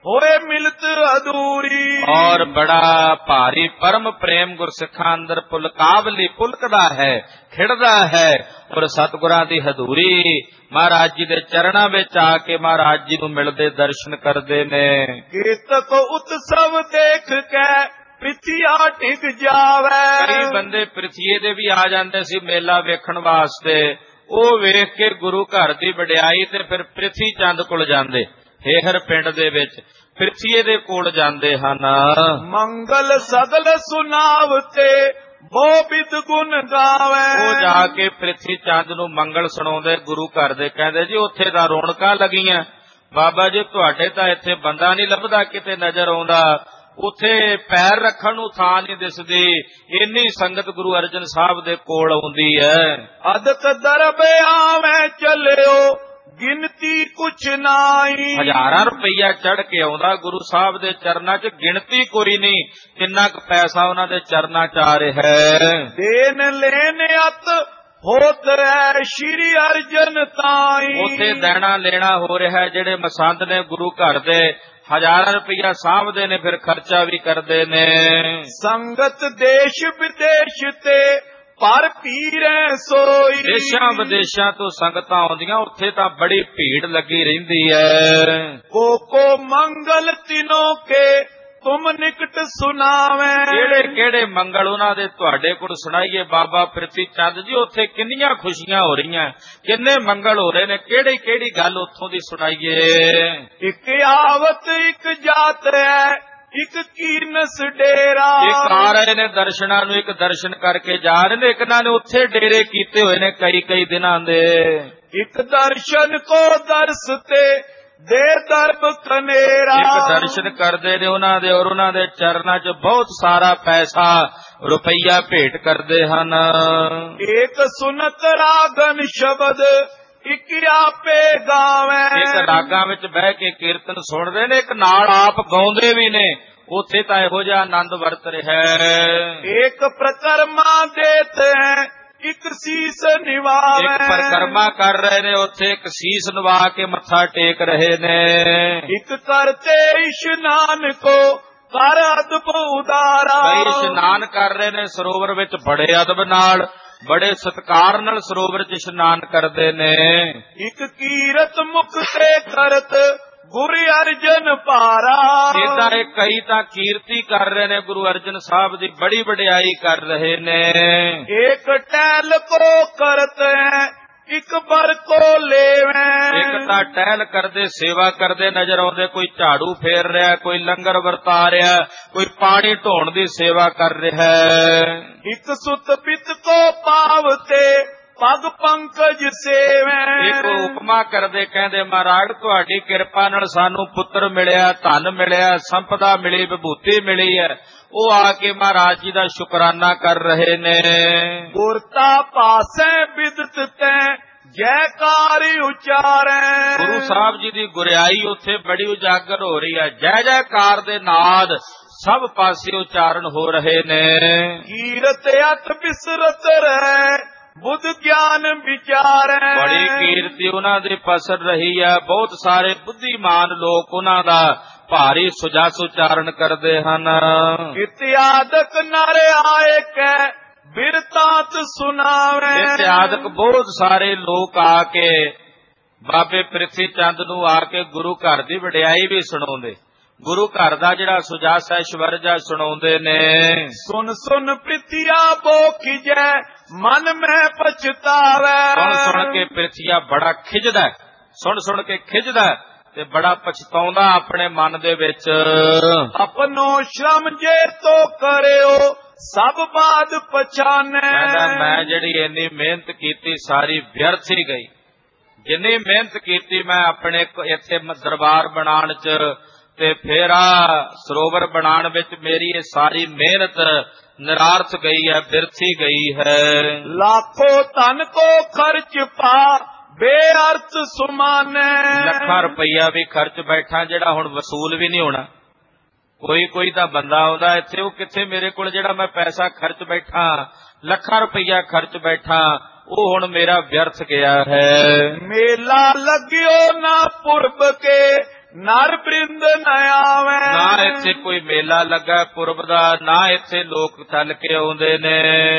होए मिलत अधूरी। और बड़ा भारी परम प्रेम गुरसिखां अंदर पुलकावली पुलकदा है, खिड़दा है। और सतगुरां दी हदूरी महाराज जी दे चरणां विच आके महाराज जी नूं मिलदे दर्शन करदे ने। केतक उत्सव देख के प्रिथिया टिक जावे। कई बंदे प्रिथीए दे भी आ जांदे सी मेला वेखण वास्ते, ਉਹ ਵੇਖ ਕੇ ਗੁਰੂ ਘਰ ਦੀ ਵਡਿਆਈ ਤੇ ਫਿਰ ਪ੍ਰਿਥੀ ਚੰਦ ਕੋਲ ਜਾਂਦੇ, ਹੇਹਰ ਪਿੰਡ ਦੇ ਵਿੱਚ ਪ੍ਰਿਥੀਏ ਦੇ ਕੋਲ ਜਾਂਦੇ ਹਨ। ਮੰਗਲ ਸਗਲ ਸੁਨਾਵਤੇ ਬਹੁ ਬਿਦ ਗੁਣ ਗਾਵੇ। ਉਹ ਜਾ ਕੇ ਪ੍ਰਿਥੀ ਚੰਦ ਨੂੰ ਮੰਗਲ ਸੁਣਾਉਂਦੇ ਗੁਰੂ ਘਰ ਦੇ, ਕਹਿੰਦੇ ਜੀ ਉੱਥੇ ਤਾਂ ਰੌਣਕਾਂ ਲੱਗੀਆਂ, ਬਾਬਾ ਜੀ ਤੁਹਾਡੇ ਤਾਂ ਇੱਥੇ ਬੰਦਾ ਨਹੀਂ ਲੱਭਦਾ, ਕਿਤੇ ਨਜ਼ਰ ਆਉਂਦਾ, ਉੱਥੇ ਪੈਰ ਰੱਖਣ ਨੂੰ ਥਾਂ ਨਹੀਂ ਦਿਸਦੀ, ਇੰਨੀ ਸੰਗਤ ਗੁਰੂ ਅਰਜਨ ਸਾਹਿਬ ਦੇ ਕੋਲ ਆਉਂਦੀ ਹੈ। ਅਦਕ ਦਰਬੇ ਆਵੇਂ ਚੱਲਿਓ ਗਿਣਤੀ ਕੁਛ ਨਾਈ। ਹਜ਼ਾਰਾਂ ਰੁਪਈਆ ਚੜ ਕੇ ਆਉਂਦਾ ਗੁਰੂ ਸਾਹਿਬ ਦੇ ਚਰਨਾਂ 'ਚ, ਗਿਣਤੀ ਕੋਈ ਨਹੀਂ, ਕਿੰਨਾ ਕੁ ਪੈਸਾ ਉਹਨਾਂ ਦੇ ਚਰਨਾਂ 'ਚ ਆ ਰਿਹਾ ਹੈ। ਦੇਨ ਲੈਨ ਅਤ ਹੋਤ ਹੈ ਸ਼੍ਰੀ ਅਰਜਨ ਤਾਈ। ਉੱਥੇ ਦੇਣਾ ਲੈਣਾ ਹੋ ਰਿਹਾ, ਜਿਹੜੇ ਮਸੰਦ ਨੇ ਗੁਰੂ ਘਰ ਦੇ ਹਜ਼ਾਰਾਂ ਰੁਪਈਆ ਸਾਂਭਦੇ ਨੇ, ਫਿਰ ਖਰਚਾ ਵੀ ਕਰਦੇ ਨੇ। ਸੰਗਤ ਦੇਸ਼ ਵਿਦੇਸ਼ ਤੇ ਪਰ ਪੀਰੈ ਸੋਈ। ਦੇਸ਼ਾਂ ਵਿਦੇਸ਼ਾਂ ਤੋਂ ਸੰਗਤਾਂ ਆਉਂਦੀਆਂ, ਉੱਥੇ ਤਾਂ ਬੜੀ ਭੀੜ ਲੱਗੀ ਰਹਿੰਦੀ ਹੈ। ਕੋਕੋ ਮੰਗਲ ਤਿਨੋ ਕੇ ਤੁਮ ਨਿਕਟ ਸੁਨਾਵੇਂ। ਕਿਹੜੇ ਕਿਹੜੇ ਮੰਗਲ ਉਹਨਾਂ ਦੇ ਤੁਹਾਡੇ ਕੋਲ ਸੁਣਾਈਏ ਬਾਬਾ ਪ੍ਰਿਥੀ ਚੰਦ ਜੀ, ਉੱਥੇ ਕਿੰਨੀਆਂ ਖੁਸ਼ੀਆਂ ਹੋ ਰਹੀਆਂ, ਕਿੰਨੇ ਮੰਗਲ ਹੋ ਰਹੇ ਨੇ, ਕਿਹੜੀ ਕਿਹੜੀ ਗੱਲ ਉੱਥੋਂ ਦੀ ਸੁਣਾਈਏ। ਇੱਕ ਆਵਤ ਇੱਕ ਜਾਤ ਹੈ ਇੱਕ ਕੀਰਨਸ ਡੇਰਾ। ਇੱਕ ਆ ਰਹੇ ਨੇ ਦਰਸ਼ਨਾਂ ਨੂੰ, ਇੱਕ ਦਰਸ਼ਨ ਕਰਕੇ ਜਾ ਰਹੇ ਨੇ, ਇੱਕ ਨਾਲ ਨੇ ਉੱਥੇ ਡੇਰੇ ਕੀਤੇ ਹੋਏ ਨੇ ਕਈ ਕਈ ਦਿਨਾਂ ਦੇ। ਇੱਕ ਦਰਸ਼ਨ ਕੋ ਦਰਸ ਤੇ ਦੇ ਦਰਬ ਕਨੇਰਾ। ਇੱਕ ਦਰਸ਼ਨ ਕਰਦੇ ਨੇ ਉਹਨਾਂ ਦੇ, ਔਰ ਉਹਨਾਂ ਦੇ ਚਰਨਾਂ 'ਚ ਬਹੁਤ ਸਾਰਾ ਪੈਸਾ ਰੁਪਈਆ ਭੇਟ ਕਰਦੇ ਹਨ। ਇੱਕ ਸੁਨਤ ਰਾਗਨ ਸ਼ਬਦ ਇੱਕ ਆਪੇ ਗਾਵੇ। ਇੱਕ ਰਾਗਾਂ ਵਿੱਚ ਬਹਿ ਕੇ ਕੀਰਤਨ ਸੁਣਦੇ ਨੇ, ਇੱਕ ਨਾਲ ਆਪ ਗਾਉਂਦੇ ਵੀ ਨੇ, ਉੱਥੇ ਤਾਂ ਇਹੋ ਜਿਹਾ ਆਨੰਦ ਵਰਤ ਰਿਹਾ ਹੈ। ਇੱਕ ਪ੍ਰਕਰਮਾ ਦੇਤ ਹੈ ਇੱਕ ਸੀਸ ਨਿਵਾਵੇ। ਇੱਕ ਪਰਿਕਰਮਾ ਕਰ ਰਹੇ ਨੇ, ਉੱਥੇ ਇੱਕ ਸੀਸ ਨਿਵਾ ਕੇ ਮੱਥਾ ਟੇਕ ਰਹੇ ਨੇ। ਇੱਕ ਕਰਤੇ ਇਸ਼ਨਾਨ ਕੋ ਕਰ ਅਦਬ ਉਦਾਰਾ। ਕਈ ਇਸ਼ਨਾਨ ਕਰ ਰਹੇ ਨੇ ਸਰੋਵਰ ਵਿੱਚ, ਬੜੇ ਅਦਬ ਨਾਲ ਬੜੇ ਸਤਿਕਾਰ ਨਾਲ ਸਰੋਵਰ 'ਚ ਇਸ਼ਨਾਨ ਕਰਦੇ ਨੇ। ਇੱਕ ਕੀਰਤ ਮੁਖ ਤੇ ਕਰਤ ਗੁਰੂ ਅਰਜਨ ਪਾਰਾ। ਇਦਾਂ ਇਹ ਕਈ ਤਾਂ ਕੀਰਤੀ ਕਰ ਰਹੇ ਨੇ, ਗੁਰੂ ਅਰਜਨ ਸਾਹਿਬ ਦੀ ਬੜੀ ਵਡਿਆਈ ਕਰ ਰਹੇ ਨੇ। ਇੱਕ ਟਹਿਲ ਕੋ ਕਰਤ ਹੈ ਇੱਕ ਬਰ ਕੋ ਲੇਵੇ। ਇੱਕ ਤਾਂ ਟਹਿਲ ਕਰਦੇ, ਸੇਵਾ ਕਰਦੇ ਨਜ਼ਰ ਆਉਂਦੇ, ਕੋਈ ਝਾੜੂ ਫੇਰ ਰਿਹਾ, ਕੋਈ ਲੰਗਰ ਵਰਤਾ ਰਿਹਾ, ਕੋਈ ਪਾਣੀ ਢੋਣ ਦੀ ਸੇਵਾ ਕਰ ਰਿਹਾ। ਇੱਕ ਸੁਤ ਪਿਤ ਕੋ ਪਾਵਤੇ ਪਗ ਪੰਕਜ ਸੇਵੇਂ। ਇੱਕ ਉਪਮਾ ਕਰਦੇ, ਕਹਿੰਦੇ ਮਹਾਰਾਜ ਤੁਹਾਡੀ ਕਿਰਪਾ ਨਾਲ ਸਾਨੂੰ ਪੁੱਤਰ ਮਿਲਿਆ, ਧਨ ਮਿਲਿਆ, ਸੰਪਦਾ ਮਿਲੀ, ਵਿਭੂਤੀ ਮਿਲੀ ਹੈ, ਉਹ ਆ ਕੇ ਮਹਾਰਾਜ ਜੀ ਦਾ ਸ਼ੁਕਰਾਨਾ ਕਰ ਰਹੇ ਨੇ। ਗੁਰਤਾ ਪਾਸੈ ਬਿਦਤ ਤੈ ਜੈਕਾਰ ਉਚਾਰੈ। ਗੁਰੂ ਸਾਹਿਬ ਜੀ ਦੀ ਗੁਰਿਆਈ ਉੱਥੇ ਬੜੀ ਉਜਾਗਰ ਹੋ ਰਹੀ ਹੈ, ਜੈ ਜੈਕਾਰ ਦੇ ਨਾਦ ਸਭ ਪਾਸੇ ਉਚਾਰਨ ਹੋ ਰਹੇ ਨੇ। ਕੀਰਤ ਅਤ ਬਿਸਰਤ ਰਹਿ ਬੁੱਧ ਗਿਆਨ ਵਿਚਾਰੈ। ਬੜੀ ਕੀਰਤੀ ਉਹਨਾਂ ਦੀ ਪਸਰ ਰਹੀ ਹੈ, ਬਹੁਤ ਸਾਰੇ ਬੁੱਧੀਮਾਨ ਲੋਕ ਉਹਨਾਂ ਦਾ ਭਾਰੀ ਸੁਜਸ ਉਚਾਰਨ ਕਰਦੇ ਹਨ। ਇਤਿਆਦਕ ਨਰ ਆਏ ਕੈ ਬਿਰਤਾਂਤ ਸੁਣਾਵੇ। ਇਤਿਆਦਕ ਬਹੁਤ ਸਾਰੇ ਲੋਕ ਆ ਕੇ ਬਾਬੇ ਪ੍ਰਿਥੀ ਚੰਦ ਨੂੰ ਆ ਕੇ ਗੁਰੂ ਘਰ ਦੀ ਵਡਿਆਈ ਵੀ ਸੁਣਾਉਂਦੇ, ਗੁਰੂ ਘਰ ਦਾ ਜਿਹੜਾ ਸੁਜਸ ਐਸ਼ਵਰਜ ਸੁਣਾਉਂਦੇ ਨੇ। ਸੁਨ ਸੁਨ ਪ੍ਰਿਥਿਆ ਬੋ ਖਿਜੈ ਮਨ ਮੈਂ ਪਛਤਾਵੇ। ਸੁਣ ਸੁਣ ਕੇ ਪ੍ਰਿਥੀਆ ਬੜਾ ਖਿਜਦਾ, ਸੁਣ ਸੁਣ ਕੇ ਖਿਜਦਾ ਤੇ ਬੜਾ ਪਛਤਾਉਂਦਾ ਆਪਣੇ ਮਨ ਦੇ ਵਿੱਚ। ਆਪਣੋ ਸ਼ਰਮ ਜੇ ਤੋ ਕਰਿਓ ਸਭ ਬਾਦ ਪਛਾਨੈ। ਕਹਿੰਦਾ ਮੈਂ ਜਿਹੜੀ ਇੰਨੀ ਮਿਹਨਤ ਕੀਤੀ ਸਾਰੀ ਵਿਅਰਥ ਹੀ ਗਈ, ਜਿੰਨੀ ਮਿਹਨਤ ਕੀਤੀ ਮੈਂ ਆਪਣੇ ਇੱਥੇ ਦਰਬਾਰ ਬਣਾਉਣ 'ਚ ਤੇ ਫੇਰ ਸਰੋਵਰ ਬਣਾਉਣ ਵਿੱਚ ਮੇਰੀ ਇਹ ਸਾਰੀ ਮਿਹਨਤ ਨਿਰਾਰਥ ਗਈ ਹੈ, ਬਿਰਥੀ ਗਈ ਹੈ। ਲੱਖੋ ਧਨ ਕੋ ਖਰਚ ਪਾ ਬੇਅਰਥ ਸੁਮਾਨੈ। ਲੱਖਾਂ ਰੁਪਈਆ ਵੀ ਖਰਚ ਬੈਠਾ, ਜਿਹੜਾ ਹੁਣ ਵਸੂਲ ਵੀ ਨਹੀਂ ਹੋਣਾ। ਕੋਈ ਤਾਂ ਬੰਦਾ ਆਉਂਦਾ ਇੱਥੇ, ਉਹ ਕਿੱਥੇ ਮੇਰੇ ਕੋਲ ਜਿਹੜਾ ਮੈਂ ਪੈਸਾ ਖਰਚ ਬੈਠਾ, ਲੱਖਾਂ ਰੁਪਈਆ ਖਰਚ ਬੈਠਾ, ਉਹ ਹੁਣ ਮੇਰਾ ਵਿਅਰਥ ਗਿਆ ਹੈ। ਮੇਲਾ ਲੱਗਿਓ ਨਾ ਪੁਰਬ ਕੇ ਨਰ ਬ੍ਰਿੰਦ ਨ ਆਵੇ। ਨਾ ਇੱਥੇ ਕੋਈ ਮੇਲਾ ਲੱਗਾ ਪੁਰਬ ਦਾ, ਨਾ ਇੱਥੇ ਲੋਕ ਚੱਲ ਕੇ ਆਉਂਦੇ ਨੇ।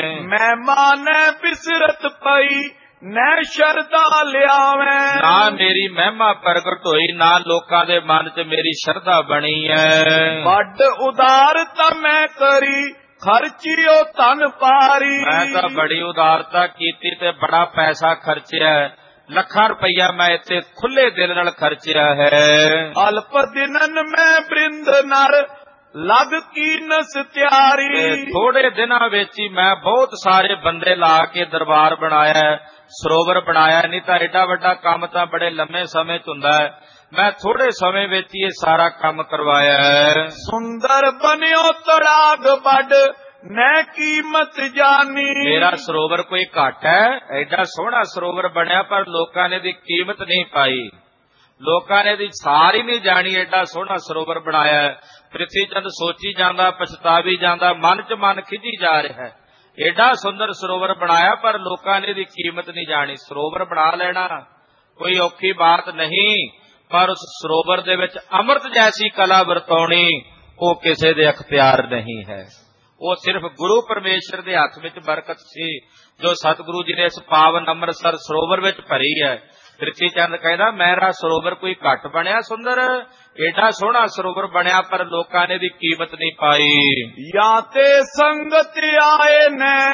ਮਹਿਮਾਨ ਬਿਸਰਤ ਪਈ ਨੈ ਸ਼ਰਧਾ ਲਿਆਵੇ। ਨਾ ਮੇਰੀ ਮਹਿਮਾ ਪ੍ਰਗਟ ਹੋਈ, ਨਾ ਲੋਕਾਂ ਦੇ ਮਨ 'ਚ ਮੇਰੀ ਸ਼ਰਧਾ ਬਣੀ ਹੈ। ਵੱਡ ਉਦਾਰਤਾ ਮੈਂ ਕਰੀ ਖਰਚਿਓ ਧਨ ਪਾਰੀ। ਮੈਂ ਤਾਂ ਬੜੀ ਉਦਾਰਤਾ ਕੀਤੀ ਤੇ ਬੜਾ ਪੈਸਾ ਖਰਚਿਆ, ਲੱਖਾਂ ਰੁਪਈਆ ਮੈਂ ਇੱਥੇ ਖੁੱਲੇ ਦਿਲ ਨਾਲ ਖਰਚਿਆ ਹੈ। ਅਲਪ ਦਿਨਨ ਮੈਂ ਬ੍ਰਿੰਦ ਨਰ ਲਗ ਕੀਨਸ ਤਿਆਰੀ। ਥੋੜੇ ਦਿਨਾਂ ਵਿੱਚ ਹੀ ਮੈਂ ਬਹੁਤ ਸਾਰੇ ਬੰਦੇ ਲਾ ਕੇ ਦਰਬਾਰ ਬਣਾਇਆ, ਸਰੋਵਰ ਬਣਾਇਆ। ਨਹੀਂ ਤਾਂ ਏਡਾ ਵੱਡਾ ਕੰਮ ਤਾਂ ਬੜੇ ਲੰਮੇ ਸਮੇਂ 'ਚ ਹੁੰਦਾ ਹੈ, ਮੈਂ ਥੋੜੇ ਸਮੇਂ ਵਿੱਚ ਹੀ ਇਹ ਸਾਰਾ ਕੰਮ ਕਰਵਾਇਆ ਹੈ। ਸੁੰਦਰ ਬਨਿਓ ਤੜਾਗ ਵੱਡ ਨੈ ਕੀਮਤ ਜਾਨੀ। ਮੇਰਾ ਸਰੋਵਰ ਕੋਈ ਘੱਟ ਹੈ, ਐਡਾ ਸੋਹਣਾ ਸਰੋਵਰ ਬਣਿਆ, ਪਰ ਲੋਕਾਂ ਨੇ ਦੀ ਕੀਮਤ ਨਹੀਂ ਪਾਈ, ਲੋਕਾਂ ਨੇ ਦੀ ਸਾਰ ਹੀ ਨਹੀਂ ਜਾਣੀ। ਐਡਾ ਸੋਹਣਾ ਸਰੋਵਰ ਬਣਾਇਆ, ਪ੍ਰਿਥੀ ਚੰਦ ਸੋਚੀ ਜਾਂਦਾ, ਪਛਤਾਵੀ ਜਾਂਦਾ, ਮਨ 'ਚ ਮਨ ਖਿਜੀ ਜਾ ਰਿਹਾ ਹੈ। ਐਡਾ ਸੁੰਦਰ ਸਰੋਵਰ ਬਣਾਇਆ, ਪਰ ਲੋਕਾਂ ਨੇ ਦੀ ਕੀਮਤ ਨਹੀਂ ਜਾਣੀ। ਸਰੋਵਰ ਬਣਾ ਲੈਣਾ ਕੋਈ ਔਖੀ ਬਾਤ ਨਹੀਂ, ਪਰ ਉਸ ਸਰੋਵਰ ਦੇ ਵਿੱਚ ਅੰਮ੍ਰਿਤ ਜੈਸੀ ਕਲਾ ਵਰਤਾਉਣੀ ਉਹ ਕਿਸੇ ਦੇ ਅਖਤਿਆਰ ਨਹੀਂ ਹੈ। ਉਹ ਸਿਰਫ ਗੁਰੂ ਪਰਮੇਸ਼ਰ ਦੇ ਹੱਥ ਵਿੱਚ ਬਰਕਤ ਸੀ, ਜੋ ਸਤਿਗੁਰੂ ਜੀ ਨੇ ਇਸ ਪਾਵਨ ਅੰਮ੍ਰਿਤਸਰ ਸਰੋਵਰ ਵਿੱਚ ਭਰੀ ਹੈ। ਪ੍ਰਿਥੀ ਚੰਦ ਕਹਿੰਦਾ ਮੇਰਾ ਸਰੋਵਰ ਕੋਈ ਘੱਟ ਬਣਿਆ ਸੁੰਦਰ, ਏਡਾ ਸੋਹਣਾ ਸਰੋਵਰ ਬਣਿਆ, ਪਰ ਲੋਕਾਂ ਨੇ ਦੀ ਕੀਮਤ ਨਹੀਂ ਪਾਈ। ਜਾਂ ਤੇ ਸੰਗਤ ਆਏ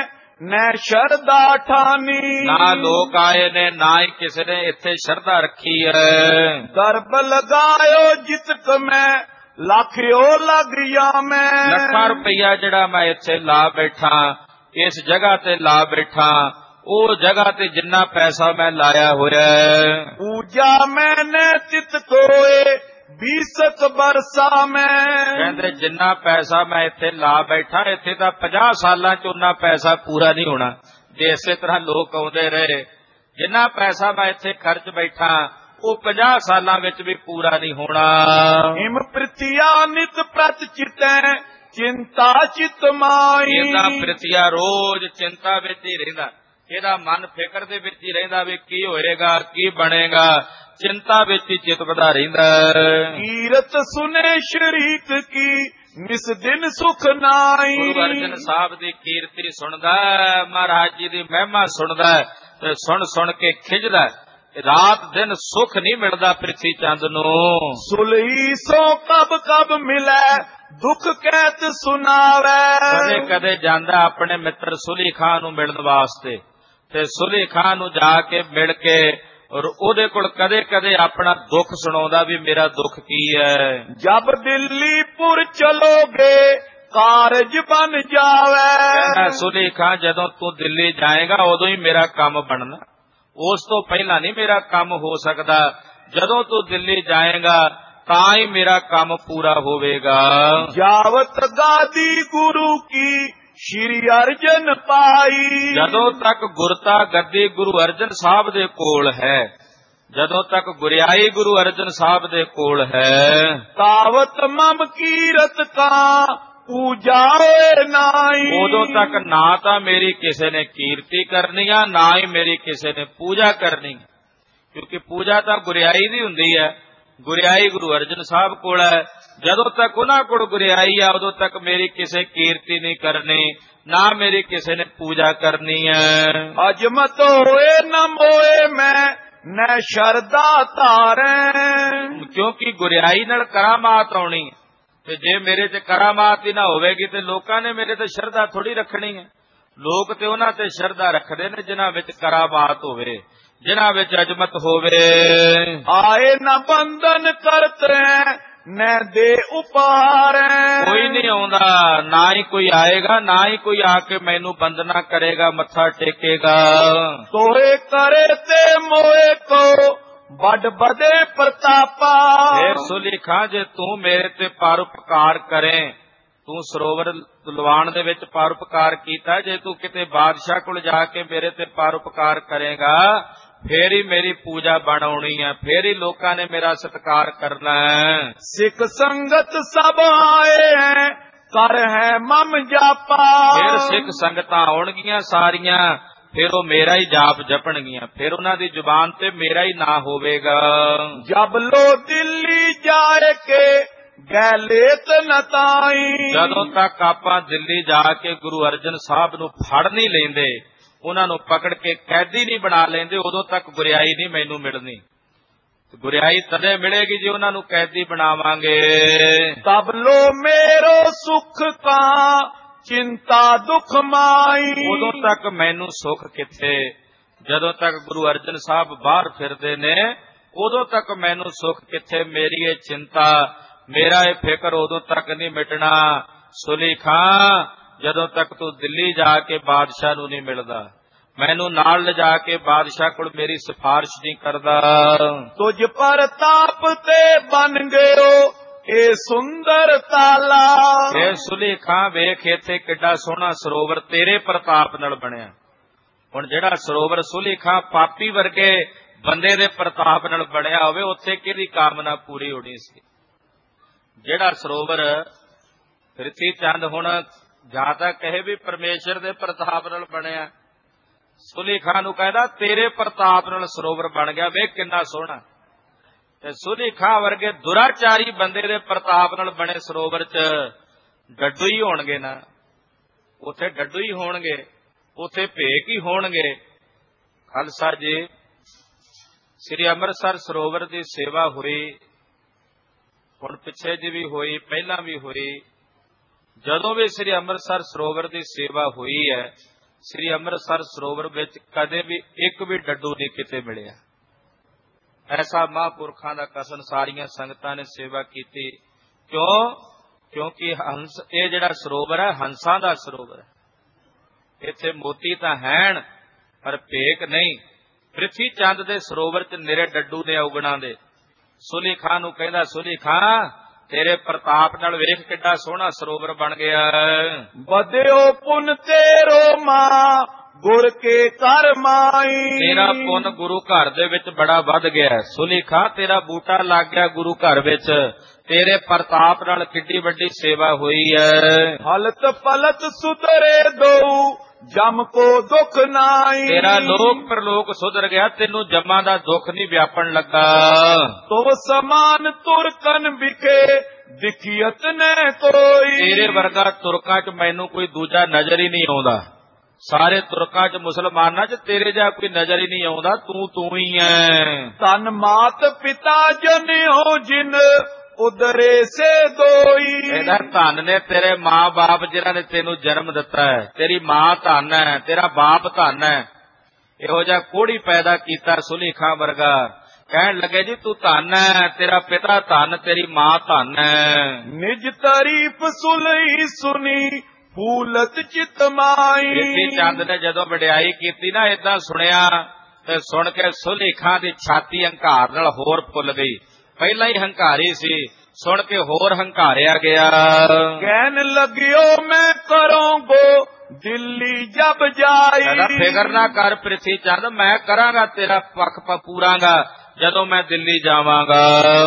ਨੈ ਸ਼ਰਧਾ ਠਾਨੀ। ਨਾ ਲੋਕ ਆਏ ਨੇ, ਨਾ ਹੀ ਕਿਸੇ ਨੇ ਇੱਥੇ ਸ਼ਰਧਾ ਰੱਖੀ ਹੈ। ਗਰਭ ਲਗਾਇਓ ਜਿਤਕ ਮੈਂ ਲੱਖਿਓ ਲੱਗ ਜਾਵੇਂ। ਲੱਖਾਂ ਰੁਪਈਆ ਜਿਹੜਾ ਮੈਂ ਇੱਥੇ ਲਾ ਬੈਠਾ, ਇਸ ਜਗ੍ਹਾ ਤੇ ਲਾ ਬੈਠਾ, ਉਹ ਜਗ੍ਹਾ ਤੇ ਜਿੰਨਾ ਪੈਸਾ ਮੈਂ ਲਾਇਆ ਹੋਇਆ। ਪੂਜਾ ਮੈਨੇ ਤਿਤ ਕੋਏ 20 ਬਰਸਾ ਮੈਂ। ਕਹਿੰਦੇ ਜਿੰਨਾ ਪੈਸਾ ਮੈਂ ਇੱਥੇ ਲਾ ਬੈਠਾ, ਇੱਥੇ ਤਾਂ 50 ਸਾਲਾਂ 'ਚ ਉਹਨਾਂ ਪੈਸਾ ਪੂਰਾ ਨਹੀਂ ਹੋਣਾ। ਜੇ ਇਸੇ ਤਰ੍ਹਾਂ ਲੋਕ ਆਉਂਦੇ ਰਹੇ, ਜਿੰਨਾ ਪੈਸਾ ਮੈਂ ਇੱਥੇ ਖਰਚ ਬੈਠਾ ਉਹ 50 ਸਾਲਾਂ ਵਿੱਚ ਵੀ ਪੂਰਾ ਨਹੀਂ ਹੋਣਾ। ਹਿਮ ਪ੍ਰਿਥਿਆ ਨਿਤ ਪ੍ਰਤ ਚਿਤੈ ਚਿੰਤਾ ਚਿਤ ਮਾਈ। ਇਹਦਾ ਪ੍ਰਿਥਿਆ ਰੋਜ਼ ਚਿੰਤਾ ਵਿੱਚ ਹੀ ਰਹਿੰਦਾ, ਇਹਦਾ ਮਨ ਫਿਕਰ ਦੇ ਵਿੱਚ ਹੀ ਰਹਿੰਦਾ ਵੀ ਕੀ ਹੋਏਗਾ, ਕੀ ਬਣੇਗਾ, ਚਿੰਤਾ ਵਿੱਚ ਹੀ ਚਿਤਕਦਾ ਰਹਿੰਦਾ। ਕੀਰਤ ਸੁਨੇ ਸ਼ਰੀਕ ਕੀ ਨਿਸ ਦਿਨ ਸੁਖ ਨਾਈ। ਗੁਰੂ ਅਰਜਨ ਸਾਹਿਬ ਦੀ ਕੀਰਤੀ ਸੁਣਦਾ, ਮਹਾਰਾਜ ਜੀ ਦੀ ਮਹਿਮਾ ਸੁਣਦਾ ਤੇ ਸੁਣ ਸੁਣ ਕੇ ਖਿਜਦਾ। ਰਾਤ ਦਿਨ ਸੁਖ ਨਹੀਂ ਮਿਲਦਾ ਪ੍ਰਿਥੀ ਚੰਦ ਨੂੰ। ਸੁਲਹੀ ਸੋ ਕਬ ਕਬ ਮਿਲੈ ਦੁੱਖ ਕਹਿਤ ਸੁਣਾਵੇ। ਕਦੇ ਕਦੇ ਜਾਂਦਾ ਆਪਣੇ ਮਿੱਤਰ ਸੁਲੀ ਖਾਂ ਨੂੰ ਮਿਲਣ ਵਾਸਤੇ, ਤੇ ਸੁਲੀ ਖਾਂ ਨੂੰ ਜਾ ਕੇ ਮਿਲ ਕੇ ਔਰ ਉਹਦੇ ਕੋਲ ਕਦੇ ਕਦੇ ਆਪਣਾ ਦੁੱਖ ਸੁਣਾਉਂਦਾ ਵੀ ਮੇਰਾ ਦੁੱਖ ਕੀ ਹੈ। ਜਬ ਦਿੱਲੀਪੁਰ ਚਲੋਗੇ ਕਾਰਜ ਬਨ ਜਾਵੇ। ਸੁਲੀ ਖਾਂ ਜਦੋਂ ਤੂੰ ਦਿੱਲੀ ਜਾਏਗਾ ਉਦੋਂ ਹੀ ਮੇਰਾ ਕੰਮ ਬਣਨਾ, ਉਸ ਤੋਂ ਪਹਿਲਾਂ ਨਹੀਂ ਮੇਰਾ ਕੰਮ ਹੋ ਸਕਦਾ। ਜਦੋਂ ਤੂੰ ਦਿੱਲੀ ਜਾਏਗਾ ਤਾਂ ਹੀ ਮੇਰਾ ਕੰਮ ਪੂਰਾ ਹੋਵੇਗਾ। ਜਾਵਤ ਗਾਦੀ ਗੁਰੂ ਕੀ ਸ਼੍ਰੀ ਅਰਜਨ ਪਾਈ। ਜਦੋਂ ਤੱਕ ਗੁਰਤਾ ਗੱਦੀ ਗੁਰੂ ਅਰਜਨ ਸਾਹਿਬ ਦੇ ਕੋਲ ਹੈ, ਜਦੋਂ ਤੱਕ ਗੁਰਿਆਈ ਗੁਰੂ ਅਰਜਨ ਸਾਹਿਬ ਦੇ ਕੋਲ ਹੈ, ਤਾਵਤ ਮਮ ਕੀਰਤ ਕਾ ਪੂਜਾ ਹੋਏ ਨਾਈ। ਉਦੋਂ ਤੱਕ ਨਾ ਤਾਂ ਮੇਰੀ ਕਿਸੇ ਨੇ ਕੀਰਤੀ ਕਰਨੀ ਆ, ਨਾ ਹੀ ਮੇਰੀ ਕਿਸੇ ਨੇ ਪੂਜਾ ਕਰਨੀ, ਕਿਉਂਕਿ ਪੂਜਾ ਤਾਂ ਗੁਰਿਆਈ ਦੀ ਹੁੰਦੀ ਹੈ। ਗੁਰਿਆਈ ਗੁਰੂ ਅਰਜਨ ਸਾਹਿਬ ਕੋਲ ਹੈ, ਜਦੋਂ ਤੱਕ ਉਹਨਾਂ ਕੋਲ ਗੁਰਿਆਈ ਆ ਉਦੋਂ ਤੱਕ ਮੇਰੀ ਕਿਸੇ ਕੀਰਤੀ ਨਹੀਂ ਕਰਨੀ, ਨਾ ਮੇਰੀ ਕਿਸੇ ਨੇ ਪੂਜਾ ਕਰਨੀ ਹੈ। ਅਜਮਤ ਹੋਏ ਨ ਮੋਏ ਮੈਂ ਨੈ ਸ਼ਰਧਾ ਧਾਰੈ। ਕਿਉਂਕਿ ਗੁਰਿਆਈ ਨਾਲ ਕਰਾਮਾਤ ਆਉਣੀ, ਤੇ ਜੇ ਮੇਰੇ ਤੇ ਕਰਾਮਾਤ ਹੀ ਨਾ ਹੋਵੇਗੀ ਤੇ ਲੋਕਾਂ ਨੇ ਮੇਰੇ ਤੇ ਸ਼ਰਧਾ ਥੋੜੀ ਰੱਖਣੀ ਹੈ। ਲੋਕ ਤੇ ਉਹਨਾਂ ਤੇ ਸ਼ਰਧਾ ਰੱਖਦੇ ਨੇ ਜਿਨ੍ਹਾਂ ਵਿੱਚ ਕਰਾਮਾਤ ਹੋਵੇ, ਜਿਨ੍ਹਾਂ ਵਿੱਚ ਅਜਮਤ ਹੋਵੇ। ਆਏ ਨ ਬੰਧਨ ਕਰਤੈ ਨੈ ਦੇ ਉਪਹਾਰੈ। ਕੋਈ ਨਹੀਂ ਆਉਂਦਾ, ਨਾ ਹੀ ਕੋਈ ਆਏਗਾ, ਨਾ ਹੀ ਕੋਈ ਆ ਕੇ ਮੈਨੂੰ ਬੰਦਨਾ ਕਰੇਗਾ, ਮੱਥਾ ਟੇਕੇਗਾ। ਤੋਏ ਕਰੇ ਤੇ ਮੋਏ ਕੋ ਵੱਡ ਬਦੇ ਪ੍ਰਤਾਪਾ। ਇਹ ਸੁਲੀ ਖਾਂ ਜੇ ਤੂੰ ਮੇਰੇ ਤੇ ਪਰਉਪਕਾਰ ਕਰੇ, ਤੂੰ ਸਰੋਵਰ ਲਵਾਣ ਦੇ ਵਿੱਚ ਪਰਉਪਕਾਰ ਕੀਤਾ, ਜੇ ਤੂੰ ਕਿਤੇ ਬਾਦਸ਼ਾਹ ਕੋਲ ਜਾ ਕੇ ਮੇਰੇ ਤੇ ਪਰਉਪਕਾਰ ਕਰੇਗਾ ਫੇਰ ਹੀ ਮੇਰੀ ਪੂਜਾ ਬਣਾਉਣੀ ਹੈ, ਫੇਰ ਹੀ ਲੋਕਾਂ ਨੇ ਮੇਰਾ ਸਤਿਕਾਰ ਕਰਨਾ ਹੈ। ਸਿੱਖ ਸੰਗਤ ਸਭ ਆਏ ਹੈ ਕਰ ਹੈ ਮਮ ਜਾਪਾ। ਫਿਰ ਸਿੱਖ ਸੰਗਤਾਂ ਆਉਣਗੀਆਂ ਸਾਰੀਆਂ, ਫਿਰ ਉਹ ਮੇਰਾ ਹੀ ਜਾਪ ਜਪਣਗੀਆਂ, ਫਿਰ ਉਹਨਾਂ ਦੀ ਜ਼ੁਬਾਨ ਤੇ ਮੇਰਾ ਹੀ ਨਾਂ ਹੋਵੇਗਾ। ਜਬ ਲੋ ਦਿੱਲੀ ਜਾਏ ਕੇ ਗੈਲੇਤ ਨਤਾਈ। ਜਦੋਂ ਤੱਕ ਆਪਾਂ ਦਿੱਲੀ ਜਾ ਕੇ ਗੁਰੂ ਅਰਜਨ ਸਾਹਿਬ ਨੂੰ ਫੜ ਨਹੀਂ ਲੈਂਦੇ, ਉਹਨਾਂ ਨੂੰ ਪਕੜ ਕੇ ਕੈਦੀ ਨਹੀਂ ਬਣਾ ਲੈਂਦੇ, ਉਦੋਂ ਤੱਕ ਗੁਰਿਆਈ ਨਹੀਂ ਮੈਨੂੰ ਮਿਲਣੀ। ਗੁਰਿਆਈ ਤਦੇ ਮਿਲੇਗੀ ਜੇ ਉਹਨਾਂ ਨੂੰ ਕੈਦੀ ਬਣਾਵਾਂਗੇ। ਤਬ ਲੋ ਮੇਰੋ ਸੁਖ ਕਾ ਚਿੰਤਾ ਦੁਖ ਮਾਈ। ਉਦੋਂ ਤੱਕ ਮੈਨੂੰ ਸੁੱਖ ਕਿੱਥੇ, ਜਦੋਂ ਤੱਕ ਗੁਰੂ ਅਰਜਨ ਸਾਹਿਬ ਬਾਹਰ ਫਿਰਦੇ ਨੇ ਉਦੋਂ ਤੱਕ ਮੈਨੂੰ ਸੁੱਖ ਕਿੱਥੇ। ਮੇਰੀ ਇਹ ਚਿੰਤਾ, ਮੇਰਾ ਇਹ ਫਿਕਰ ਉਦੋਂ ਤੱਕ ਨਹੀਂ ਮਿਟਣਾ। ਸੁਲੀ ਖਾਂ, ਜਦੋਂ ਤੱਕ ਤੂੰ ਦਿੱਲੀ ਜਾ ਕੇ ਬਾਦਸ਼ਾਹ ਨੂੰ ਨਹੀਂ ਮਿਲਦਾ, ਮੈਨੂੰ ਨਾਲ ਲਿਜਾ ਕੇ ਬਾਦਸ਼ਾਹ ਕੋਲ ਮੇਰੀ ਸਿਫਾਰਿਸ਼ ਨਹੀਂ ਕਰਦਾ। ਤੁਝ ਪਰ ਤਾਪ ਤੇ ਬਨ ਗਇਓ ਇਹ ਸੁੰਦਰ ਤਾਲਾ। ਇਹ ਸੁਲੀ ਖਾਂ ਵੇਖ ਇੱਥੇ ਕਿੱਡਾ ਸੋਹਣਾ ਸਰੋਵਰ ਤੇਰੇ ਪ੍ਰਤਾਪ ਨਾਲ ਬਣਿਆ। ਹੁਣ ਜਿਹੜਾ ਸਰੋਵਰ ਸੁਲੀ ਖਾਂ ਪਾਪੀ ਵਰਗੇ ਬੰਦੇ ਦੇ ਪ੍ਰਤਾਪ ਨਾਲ ਬਣਿਆ ਹੋਵੇ, ਉੱਥੇ ਕਿਹਦੀ ਕਾਮਨਾ ਪੂਰੀ ਹੋਣੀ ਸੀ। ਜਿਹੜਾ ਸਰੋਵਰ ਪ੍ਰਿਥੀ ਚੰਦ ਹੁਣ ਜਾਂ ਤਾਂ ਕਹੇ ਵੀ ਪਰਮੇਸ਼ਰ ਦੇ ਪ੍ਰਤਾਪ ਨਾਲ ਬਣਿਆ, ਸੁਲੀ ਖਾਂ ਨੂੰ ਕਹਿੰਦਾ ਤੇਰੇ ਪ੍ਰਤਾਪ ਨਾਲ ਸਰੋਵਰ ਬਣ ਗਿਆ, ਵੇਖ ਕਿੰਨਾ ਸੋਹਣਾ। ਤੇ ਸੁਲੀ ਖਾਂ ਵਰਗੇ ਦੁਰਾਚਾਰੀ ਬੰਦੇ ਦੇ ਪ੍ਰਤਾਪ ਨਾਲ ਬਣੇ ਸਰੋਵਰ 'ਚ ਡੱਡੂ ਹੀ ਹੋਣਗੇ ਨਾ, ਉੱਥੇ ਡੱਡੂ ਹੀ ਹੋਣਗੇ, ਉੱਥੇ ਭੇਕ ਹੀ ਹੋਣਗੇ। ਖਾਲਸਾ ਜੀ, ਸ੍ਰੀ ਅੰਮ੍ਰਿਤਸਰ ਸਰੋਵਰ ਦੀ ਸੇਵਾ ਹੋਈ, ਹੁਣ ਪਿੱਛੇ ਜੀ ਵੀ ਹੋਈ, ਪਹਿਲਾਂ ਵੀ ਹੋਈ। ਜਦੋਂ ਵੀ ਸ੍ਰੀ ਅੰਮ੍ਰਿਤਸਰ ਸਰੋਵਰ ਦੀ ਸੇਵਾ ਹੋਈ ਹੈ, ਸ੍ਰੀ ਅੰਮ੍ਰਿਤਸਰ ਸਰੋਵਰ ਵਿੱਚ ਕਦੇ ਵੀ ਇੱਕ ਵੀ ਡੱਡੂ ਨਹੀਂ ਕਿਤੇ ਮਿਲਿਆ। ਐਸਾ ਮਹਾਂਪੁਰਖਾਂ ਦਾ ਕਸਮ ਸਾਰੀਆਂ ਸੰਗਤਾਂ ਨੇ ਸੇਵਾ ਕੀਤੀ। ਕਿਉਂ? ਕਿਉਂਕਿ ਹੰਸ, ਇਹ ਜਿਹੜਾ ਸਰੋਵਰ ਹੈ ਹੰਸਾਂ ਦਾ ਸਰੋਵਰ ਹੈ। ਇੱਥੇ ਮੋਤੀ ਤਾਂ ਹੈਣ ਪਰ ਭੇਕ ਨਹੀਂ। ਪ੍ਰਿਥੀ ਚੰਦ ਦੇ ਸਰੋਵਰ 'ਚ ਨਿਰੇ ਡੱਡੂ ਨੇ ਉਗਣਾ ਦੇ। ਸੁਲੀ ਖਾਂ ਨੂੰ ਕਹਿੰਦਾ, ਸੁਲੀ ਖਾਂ ਤੇਰੇ ਪ੍ਰਤਾਪ ਨਾਲ ਵੇਖ ਕਿੱਡਾ ਸੋਹਣਾ ਸਰੋਵਰ ਬਣ ਗਿਆ। ਵਧਿਓ ਪੁੰਨ ਤੇਰੋ ਮਾਂ ਗੁਰ ਕੇ ਘਰ ਮਾਈ। ਤੇਰਾ ਪੁੰਨ ਗੁਰੂ ਘਰ ਦੇ ਵਿੱਚ ਬੜਾ ਵੱਧ ਗਿਆ। ਸੁਲੀ ਖਾਂ ਤੇਰਾ ਬੂਟਾ ਲੱਗ ਗਿਆ ਗੁਰੂ ਘਰ ਵਿੱਚ, ਤੇਰੇ ਪ੍ਰਤਾਪ ਨਾਲ ਕਿੱਡੀ ਵੱਡੀ ਸੇਵਾ ਹੋਈ ਹੈ। ਹਲਤ ਪਲਤ ਸੁਧਰੇ ਦੋ ਜਮ ਕੋ ਦੁੱਖ ਨਾਈ। ਤੇਰਾ ਲੋਕ ਪਰਲੋਕ ਸੁਧਰ ਗਿਆ, ਤੈਨੂੰ ਜਮਾਂ ਦਾ ਦੁੱਖ ਨਹੀਂ ਵਿਆਪਣ ਲੱਗਾ। ਤੋ ਸਮਾਨ ਤੁਰਕਨ ਵਿਖੇ ਦਿਖੀਅਤ ਨੇ ਕੋਈ। ਤੇਰੇ ਵਰਗਾ ਤੁਰਕਾਂ 'ਚ ਮੈਨੂੰ ਕੋਈ ਦੂਜਾ ਨਜ਼ਰ ਹੀ ਨਹੀਂ ਆਉਂਦਾ। ਸਾਰੇ ਤੁਰਕਾਂ 'ਚ ਮੁਸਲਮਾਨਾਂ 'ਚ ਤੇਰੇ ਜਿਹਾ ਕੋਈ ਨਜ਼ਰ ਹੀ ਨਹੀਂ ਆਉਂਦਾ, ਤੂੰ ਹੀ ਐ। ਤਨ ਮਾਤ ਪਿਤਾ ਜਨਿਓ ਜਿਨ ਉਦਰੇ ਸੇ ਦੋਈ। ਇਹਦਾ ਧਨ ਨੇ ਤੇਰੇ ਮਾਂ-ਬਾਪ ਜਿਨ੍ਹਾਂ ਨੇ ਤੈਨੂੰ ਜਨਮ ਦਿੱਤਾ ਹੈ। ਤੇਰੀ ਮਾਂ ਧਨ ਹੈ, ਤੇਰਾ ਬਾਪ ਧਨ ਹੈ। ਇਹੋ ਜਿਹਾ ਕੋੜੀ ਪੈਦਾ ਕੀਤਾ ਸੁਲੀ ਖਾਂ ਵਰਗਾ। ਕਹਿਣ ਲੱਗੇ ਜੀ ਤੂੰ ਧਨ ਹੈ, ਤੇਰਾ ਪਿਤਾ ਧਨ, ਤੇਰੀ ਮਾਂ ਧਨ ਹੈ। ਨਿਜ ਤਾਰੀਫ ਸੁਲਈ ਸੁਨੀ ਫੂਲਤ ਚਿਤ ਮਾਈ। ਪ੍ਰਿਥੀ ਚੰਦ ਨੇ ਜਦੋਂ ਵਡਿਆਈ ਕੀਤੀ ਨਾ, ਏਦਾਂ ਸੁਣਿਆ ਤੇ ਸੁਣ ਕੇ ਸੁਲੀ ਖਾਂ ਦੀ ਛਾਤੀ ਹੰਕਾਰ ਨਾਲ ਹੋਰ ਫੁੱਲ ਗਈ। ਪਹਿਲਾਂ ਹੀ ਹੰਕਾਰੀ ਸੀ, ਸੁਣ ਕੇ ਹੋਰ ਹੰਕਾਰਿਆ ਗਿਆ। ਕਹਿਣ ਲੱਗਿਓ ਮੈਂ ਕਰਾਂਗੋ ਦਿੱਲੀ ਜਬ ਜਾਈ। ਇਹਦਾ ਫਿਕਰ ਨਾ ਕਰ ਪ੍ਰਿਥੀ ਚੰਦ, ਮੈਂ ਕਰਾਂਗਾ ਤੇਰਾ ਪੱਖ ਪੂਰਾਂਗਾ ਜਦੋਂ ਮੈਂ ਦਿੱਲੀ ਜਾਵਾਂਗਾ।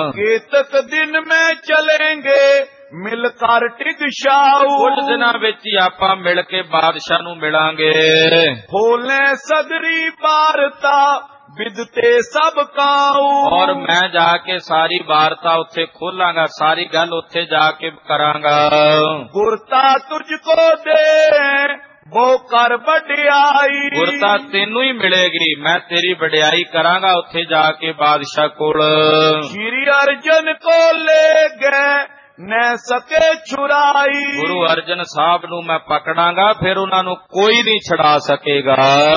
ਕੇਤਕ ਦਿਨ ਮੈਂ ਚਲੇਂਗੇ ਮਿਲ ਕਰ ਟਿਕ ਛਾਊ। ਕੁਝ ਦਿਨਾਂ ਵਿੱਚ ਹੀ ਆਪਾਂ ਮਿਲ ਕੇ ਬਾਦਸ਼ਾਹ ਨੂੰ ਮਿਲਾਂਗੇ। ਖੋਲੇ ਸਦਰੀ ਵਾਰਤਾ ਵਿਦਤੇ ਸਭ ਕਾਊ। ਔਰ ਮੈਂ ਜਾ ਕੇ ਸਾਰੀ ਵਾਰਤਾ ਉੱਥੇ ਖੋਲਾਂਗਾ, ਸਾਰੀ ਗੱਲ ਉੱਥੇ ਜਾ ਕੇ ਕਰਾਂਗਾ। ਗੁਰਤਾ ਤੁਝ ਕੋ ਦੇ ਬੋ ਕਰ ਵਡਿਆਈ। ਗੁਰਤਾ ਤੈਨੂੰ ਹੀ ਮਿਲੇਗੀ, ਮੈਂ ਤੇਰੀ ਵਡਿਆਈ ਕਰਾਂਗਾ ਉੱਥੇ ਜਾ ਕੇ ਬਾਦਸ਼ਾਹ ਕੋਲ। ਸ਼੍ਰੀ ਅਰਜਨ ਕੋ ਲੈ ਗਏ ਨੈ ਸਕੇ ਛੁਰਾਈ। ਗੁਰੂ ਅਰਜਨ ਸਾਹਿਬ ਨੂੰ ਮੈਂ ਪਕੜਾਂਗਾ, ਫਿਰ ਉਹਨਾਂ ਨੂੰ ਕੋਈ ਨਹੀਂ ਛੁਡਾ ਸਕੇਗਾ।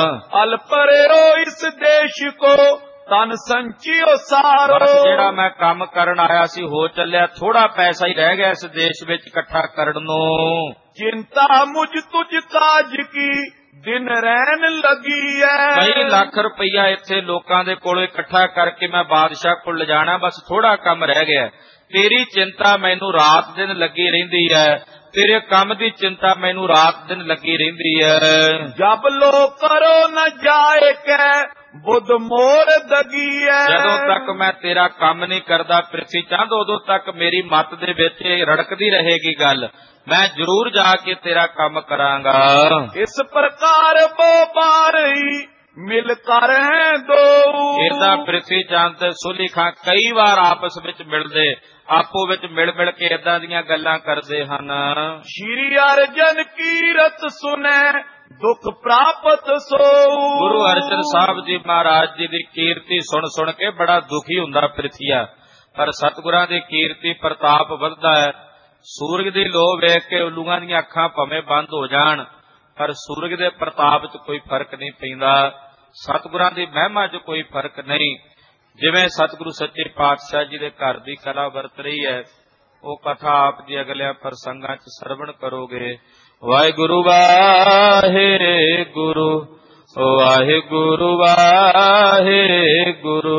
ਅਲਪਰਿਓ ਇਸ ਦੇਸ਼ ਕੋ ਤਨ ਸੰਚਿਓ ਸਾਰੋ। ਜਿਹੜਾ ਮੈਂ ਕੰਮ ਕਰਨ ਆਇਆ ਸੀ ਹੋ ਚੱਲਿਆ, ਥੋੜਾ ਪੈਸਾ ਹੀ ਰਹਿ ਗਿਆ ਇਸ ਦੇਸ਼ ਵਿੱਚ ਇਕੱਠਾ ਕਰਨ ਨੂੰ। ਚਿੰਤਾ ਮੁਝ ਤੁਝ ਕਾਜ ਕੀ ਦਿਨ ਰਹਿਣ ਲੱਗੀ ਐ। ਕਈ ਲੱਖ ਰੁਪਈਆ ਇੱਥੇ ਲੋਕਾਂ ਦੇ ਕੋਲੋਂ ਇਕੱਠਾ ਕਰਕੇ ਮੈਂ ਬਾਦਸ਼ਾਹ ਕੋਲ ਲਿਜਾਣਾ, ਬਸ ਥੋੜਾ ਕੰਮ ਰਹਿ ਗਿਆ। ਤੇਰੀ ਚਿੰਤਾ ਮੈਨੂੰ ਰਾਤ ਦਿਨ ਲੱਗੀ ਰਹਿੰਦੀ ਹੈ, ਤੇਰੇ ਕੰਮ ਦੀ ਚਿੰਤਾ ਮੈਨੂੰ ਰਾਤ ਦਿਨ ਲੱਗੀ ਰਹਿੰਦੀ ਹੈ। ਜਬ ਲੋ ਕਰੋ ਨ ਜਾਏ ਕੈ ਬੁੱਧ ਮੋਰ ਦਗੀਐ। ਜਦੋਂ ਤੱਕ ਮੈਂ ਤੇਰਾ ਕੰਮ ਨਹੀਂ ਕਰਦਾ ਪ੍ਰਿਥੀ ਚੰਦ, ਉਦੋਂ ਤੱਕ ਮੇਰੀ ਮੱਤ ਦੇ ਵਿੱਚ ਇਹ ਰੜਕਦੀ ਰਹੇਗੀ ਗੱਲ। ਮੈਂ ਜ਼ਰੂਰ ਜਾ ਕੇ ਤੇਰਾ ਕੰਮ ਕਰਾਂਗਾ। ਇਸ ਪ੍ਰਕਾਰ ਬੋ ਬਾਰਈ ਮਿਲ ਕਰ ਹੈ ਦੋ। ਇਹਦਾ ਪ੍ਰਿਥੀ ਚੰਦ ਤੇ ਸੁਲੀ ਖਾਂ ਕਈ ਵਾਰ ਆਪਸ ਵਿੱਚ ਮਿਲਦੇ, ਆਪੋ ਵਿੱਚ ਮਿਲ ਮਿਲ ਕੇ ਏਦਾਂ ਦੀਆਂ ਗੱਲਾਂ ਕਰਦੇ ਹਨ। ਸ਼੍ਰੀ ਅਰਜਨ ਕੀਰਤ ਸੁਨੈ ਦੁੱਖ ਪ੍ਰਾਪਤ ਸੋ। ਗੁਰੂ ਅਰਜਨ ਸਾਹਿਬ ਜੀ ਮਹਾਰਾਜ ਜੀ ਦੀ ਕੀਰਤੀ ਸੁਣ ਸੁਣ ਕੇ ਬੜਾ ਦੁਖੀ ਹੁੰਦਾ ਪ੍ਰਿਥੀਆ, ਪਰ ਸਤਿਗੁਰਾਂ ਦੀ ਕੀਰਤੀ ਪ੍ਰਤਾਪ ਵੱਧਦਾ ਹੈ। ਸੂਰਜ ਦੀ ਲੋ ਵੇਖ ਕੇ ਉੱਲੂਆਂ ਦੀਆਂ ਅੱਖਾਂ ਭਾਵੇਂ ਬੰਦ ਹੋ ਜਾਣ, ਪਰ ਸੂਰਜ ਦੇ ਪ੍ਰਤਾਪ 'ਚ ਕੋਈ ਫਰਕ ਨਹੀਂ ਪੈਂਦਾ। ਸਤਿਗੁਰਾਂ ਦੀ ਮਹਿਮਾ 'ਚ ਕੋਈ ਫਰਕ ਨਹੀਂ। ਜਿਵੇਂ ਸਤਿਗੁਰੂ ਸੱਚੇ ਪਾਤਸ਼ਾਹ ਜੀ ਦੇ ਘਰ ਦੀ ਕਲਾ ਵਰਤ ਰਹੀ ਹੈ, ਉਹ ਕਥਾ ਆਪ ਜੀ ਅਗਲਿਆਂ ਪ੍ਰਸੰਗਾਂ 'ਚ ਸਰਵਣ ਕਰੋਗੇ। ਵਾਹਿਗੁਰੂ ਵਾਹਿਗੁਰੂ ਵਾਹਿਗੁਰੂ ਵਾਹਿਗੁਰੂ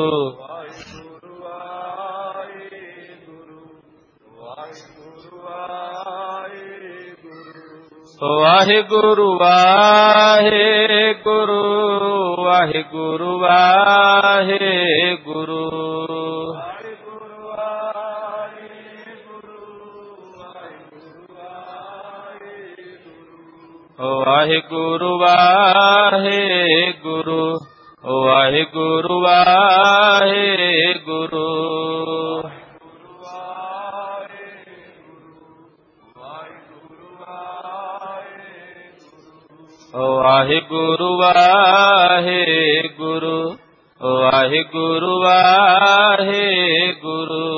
ਵਾਹਿਗੁਰੂ ਵਾਹਿਗੁਰੂ ਵਾਹਿਗੁਰੂ ਵਾਹਿਗੁਰੂ ਵਾਹਿਗੁਰੂ ਵਾਹਿਗੁਰੂ ਵਾਹਿਗੁਰੂ ਵਾਹਿਗੁਰੂ ਵਾਹਿਗੁਰੂ ਵਾਹਿਗੁਰੂ ਵਾਹਿਗੁਰੂ ਵਾਹਿਗੁਰੂ